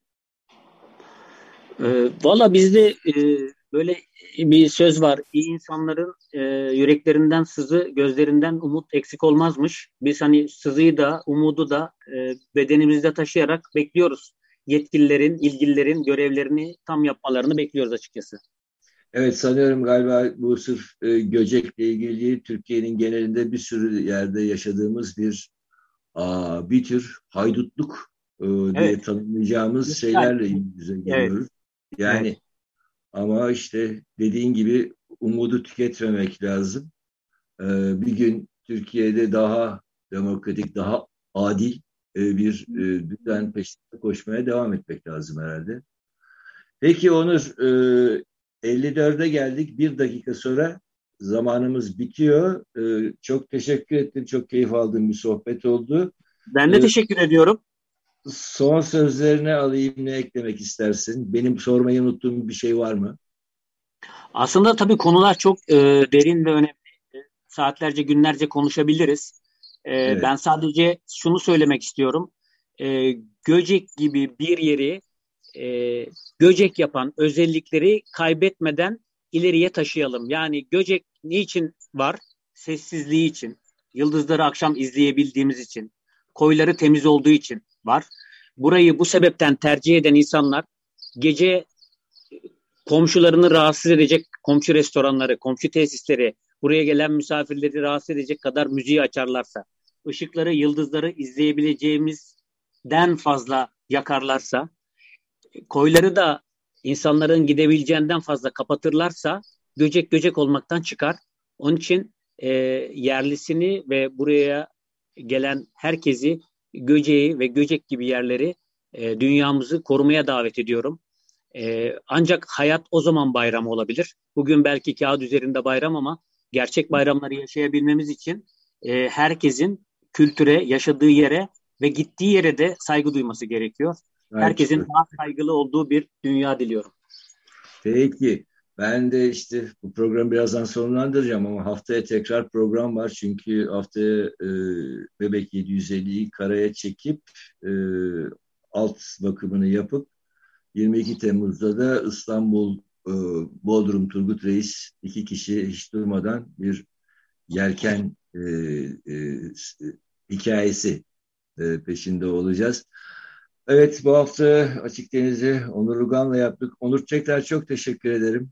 E, Valla bizde e, böyle bir söz var. İyi insanların e, yüreklerinden sızı, gözlerinden umut eksik olmazmış. Biz hani sızıyı da, umudu da e, bedenimizde taşıyarak bekliyoruz. Yetkililerin, ilgililerin görevlerini tam yapmalarını bekliyoruz açıkçası. Evet, sanıyorum galiba bu sırf e, Göcek'le ilgili değil, Türkiye'nin genelinde bir sürü yerde yaşadığımız bir aa, bir tür haydutluk e, diye Evet. tanımlayacağımız Yani, şeylerle yüz yüze evet, geliyoruz. evet. Yani ama işte dediğin gibi umudu tüketmemek lazım. E, bir gün Türkiye'de daha demokratik, daha adil e, bir e, düzen peşinde koşmaya devam etmek lazım herhalde. Peki Onur, e, elli dörde geldik. Bir dakika sonra zamanımız bitiyor. E, çok teşekkür ettim. Çok keyif aldığım bir sohbet oldu. Ben de E, teşekkür ediyorum. son sözlerini alayım. Ne eklemek istersin? Benim sormayı unuttuğum bir şey var mı? Aslında tabii konular çok e, derin ve önemli. Saatlerce, günlerce konuşabiliriz. E, Evet. ben sadece şunu söylemek istiyorum. E, Göcek gibi bir yeri e, Göcek yapan özellikleri kaybetmeden ileriye taşıyalım. Yani Göcek niçin var? Sessizliği için, yıldızları akşam izleyebildiğimiz için, koyları temiz olduğu için var. Burayı bu sebepten tercih eden insanlar gece komşularını rahatsız edecek komşu restoranları, komşu tesisleri, buraya gelen misafirleri rahatsız edecek kadar müziği açarlarsa, ışıkları, yıldızları izleyebileceğimizden fazla yakarlarsa, koyları da insanların gidebileceğinden fazla kapatırlarsa göcek göcek olmaktan çıkar. Onun için e, yerlisini ve buraya gelen herkesi Göceği ve Göcek gibi yerleri e, dünyamızı korumaya davet ediyorum. E, ancak hayat o zaman bayram olabilir. Bugün belki kağıt üzerinde bayram ama gerçek bayramları yaşayabilmemiz için e, herkesin kültüre, yaşadığı yere ve gittiği yere de saygı duyması gerekiyor. Sahip Herkesin çıkmak. daha saygılı olduğu bir dünya diliyorum. Peki. Ben de işte bu programı birazdan sonlandıracağım ama haftaya tekrar program var. Çünkü haftaya e, Bebek yedi yüz elliyi karaya çekip e, alt bakımını yapıp yirmi iki Temmuz'da da İstanbul e, Bodrum Turgut Reis iki kişi hiç durmadan bir yelken e, e, hikayesi e, peşinde olacağız. Evet, bu hafta Açık Deniz'i Onur Ugan'la yaptık. Onur, tekrar çok teşekkür ederim.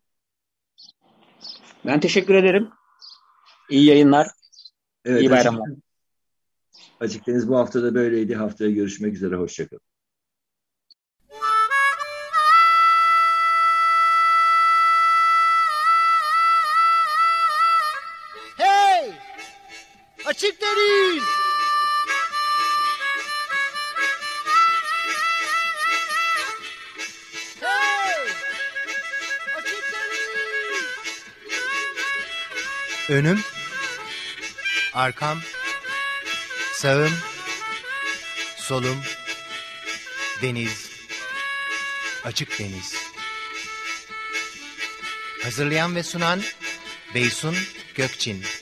Ben teşekkür ederim. İyi yayınlar, iyi Evet, Açık, bayramlar. Açık Deniz bu hafta da böyleydi. Haftaya görüşmek üzere. Hoşçakalın. Hey! Açık deniz! Hey! Açık deniz! Önüm, arkam, sağım, solum, deniz, açık deniz. Hazırlayan ve sunan Beysun Gökçin.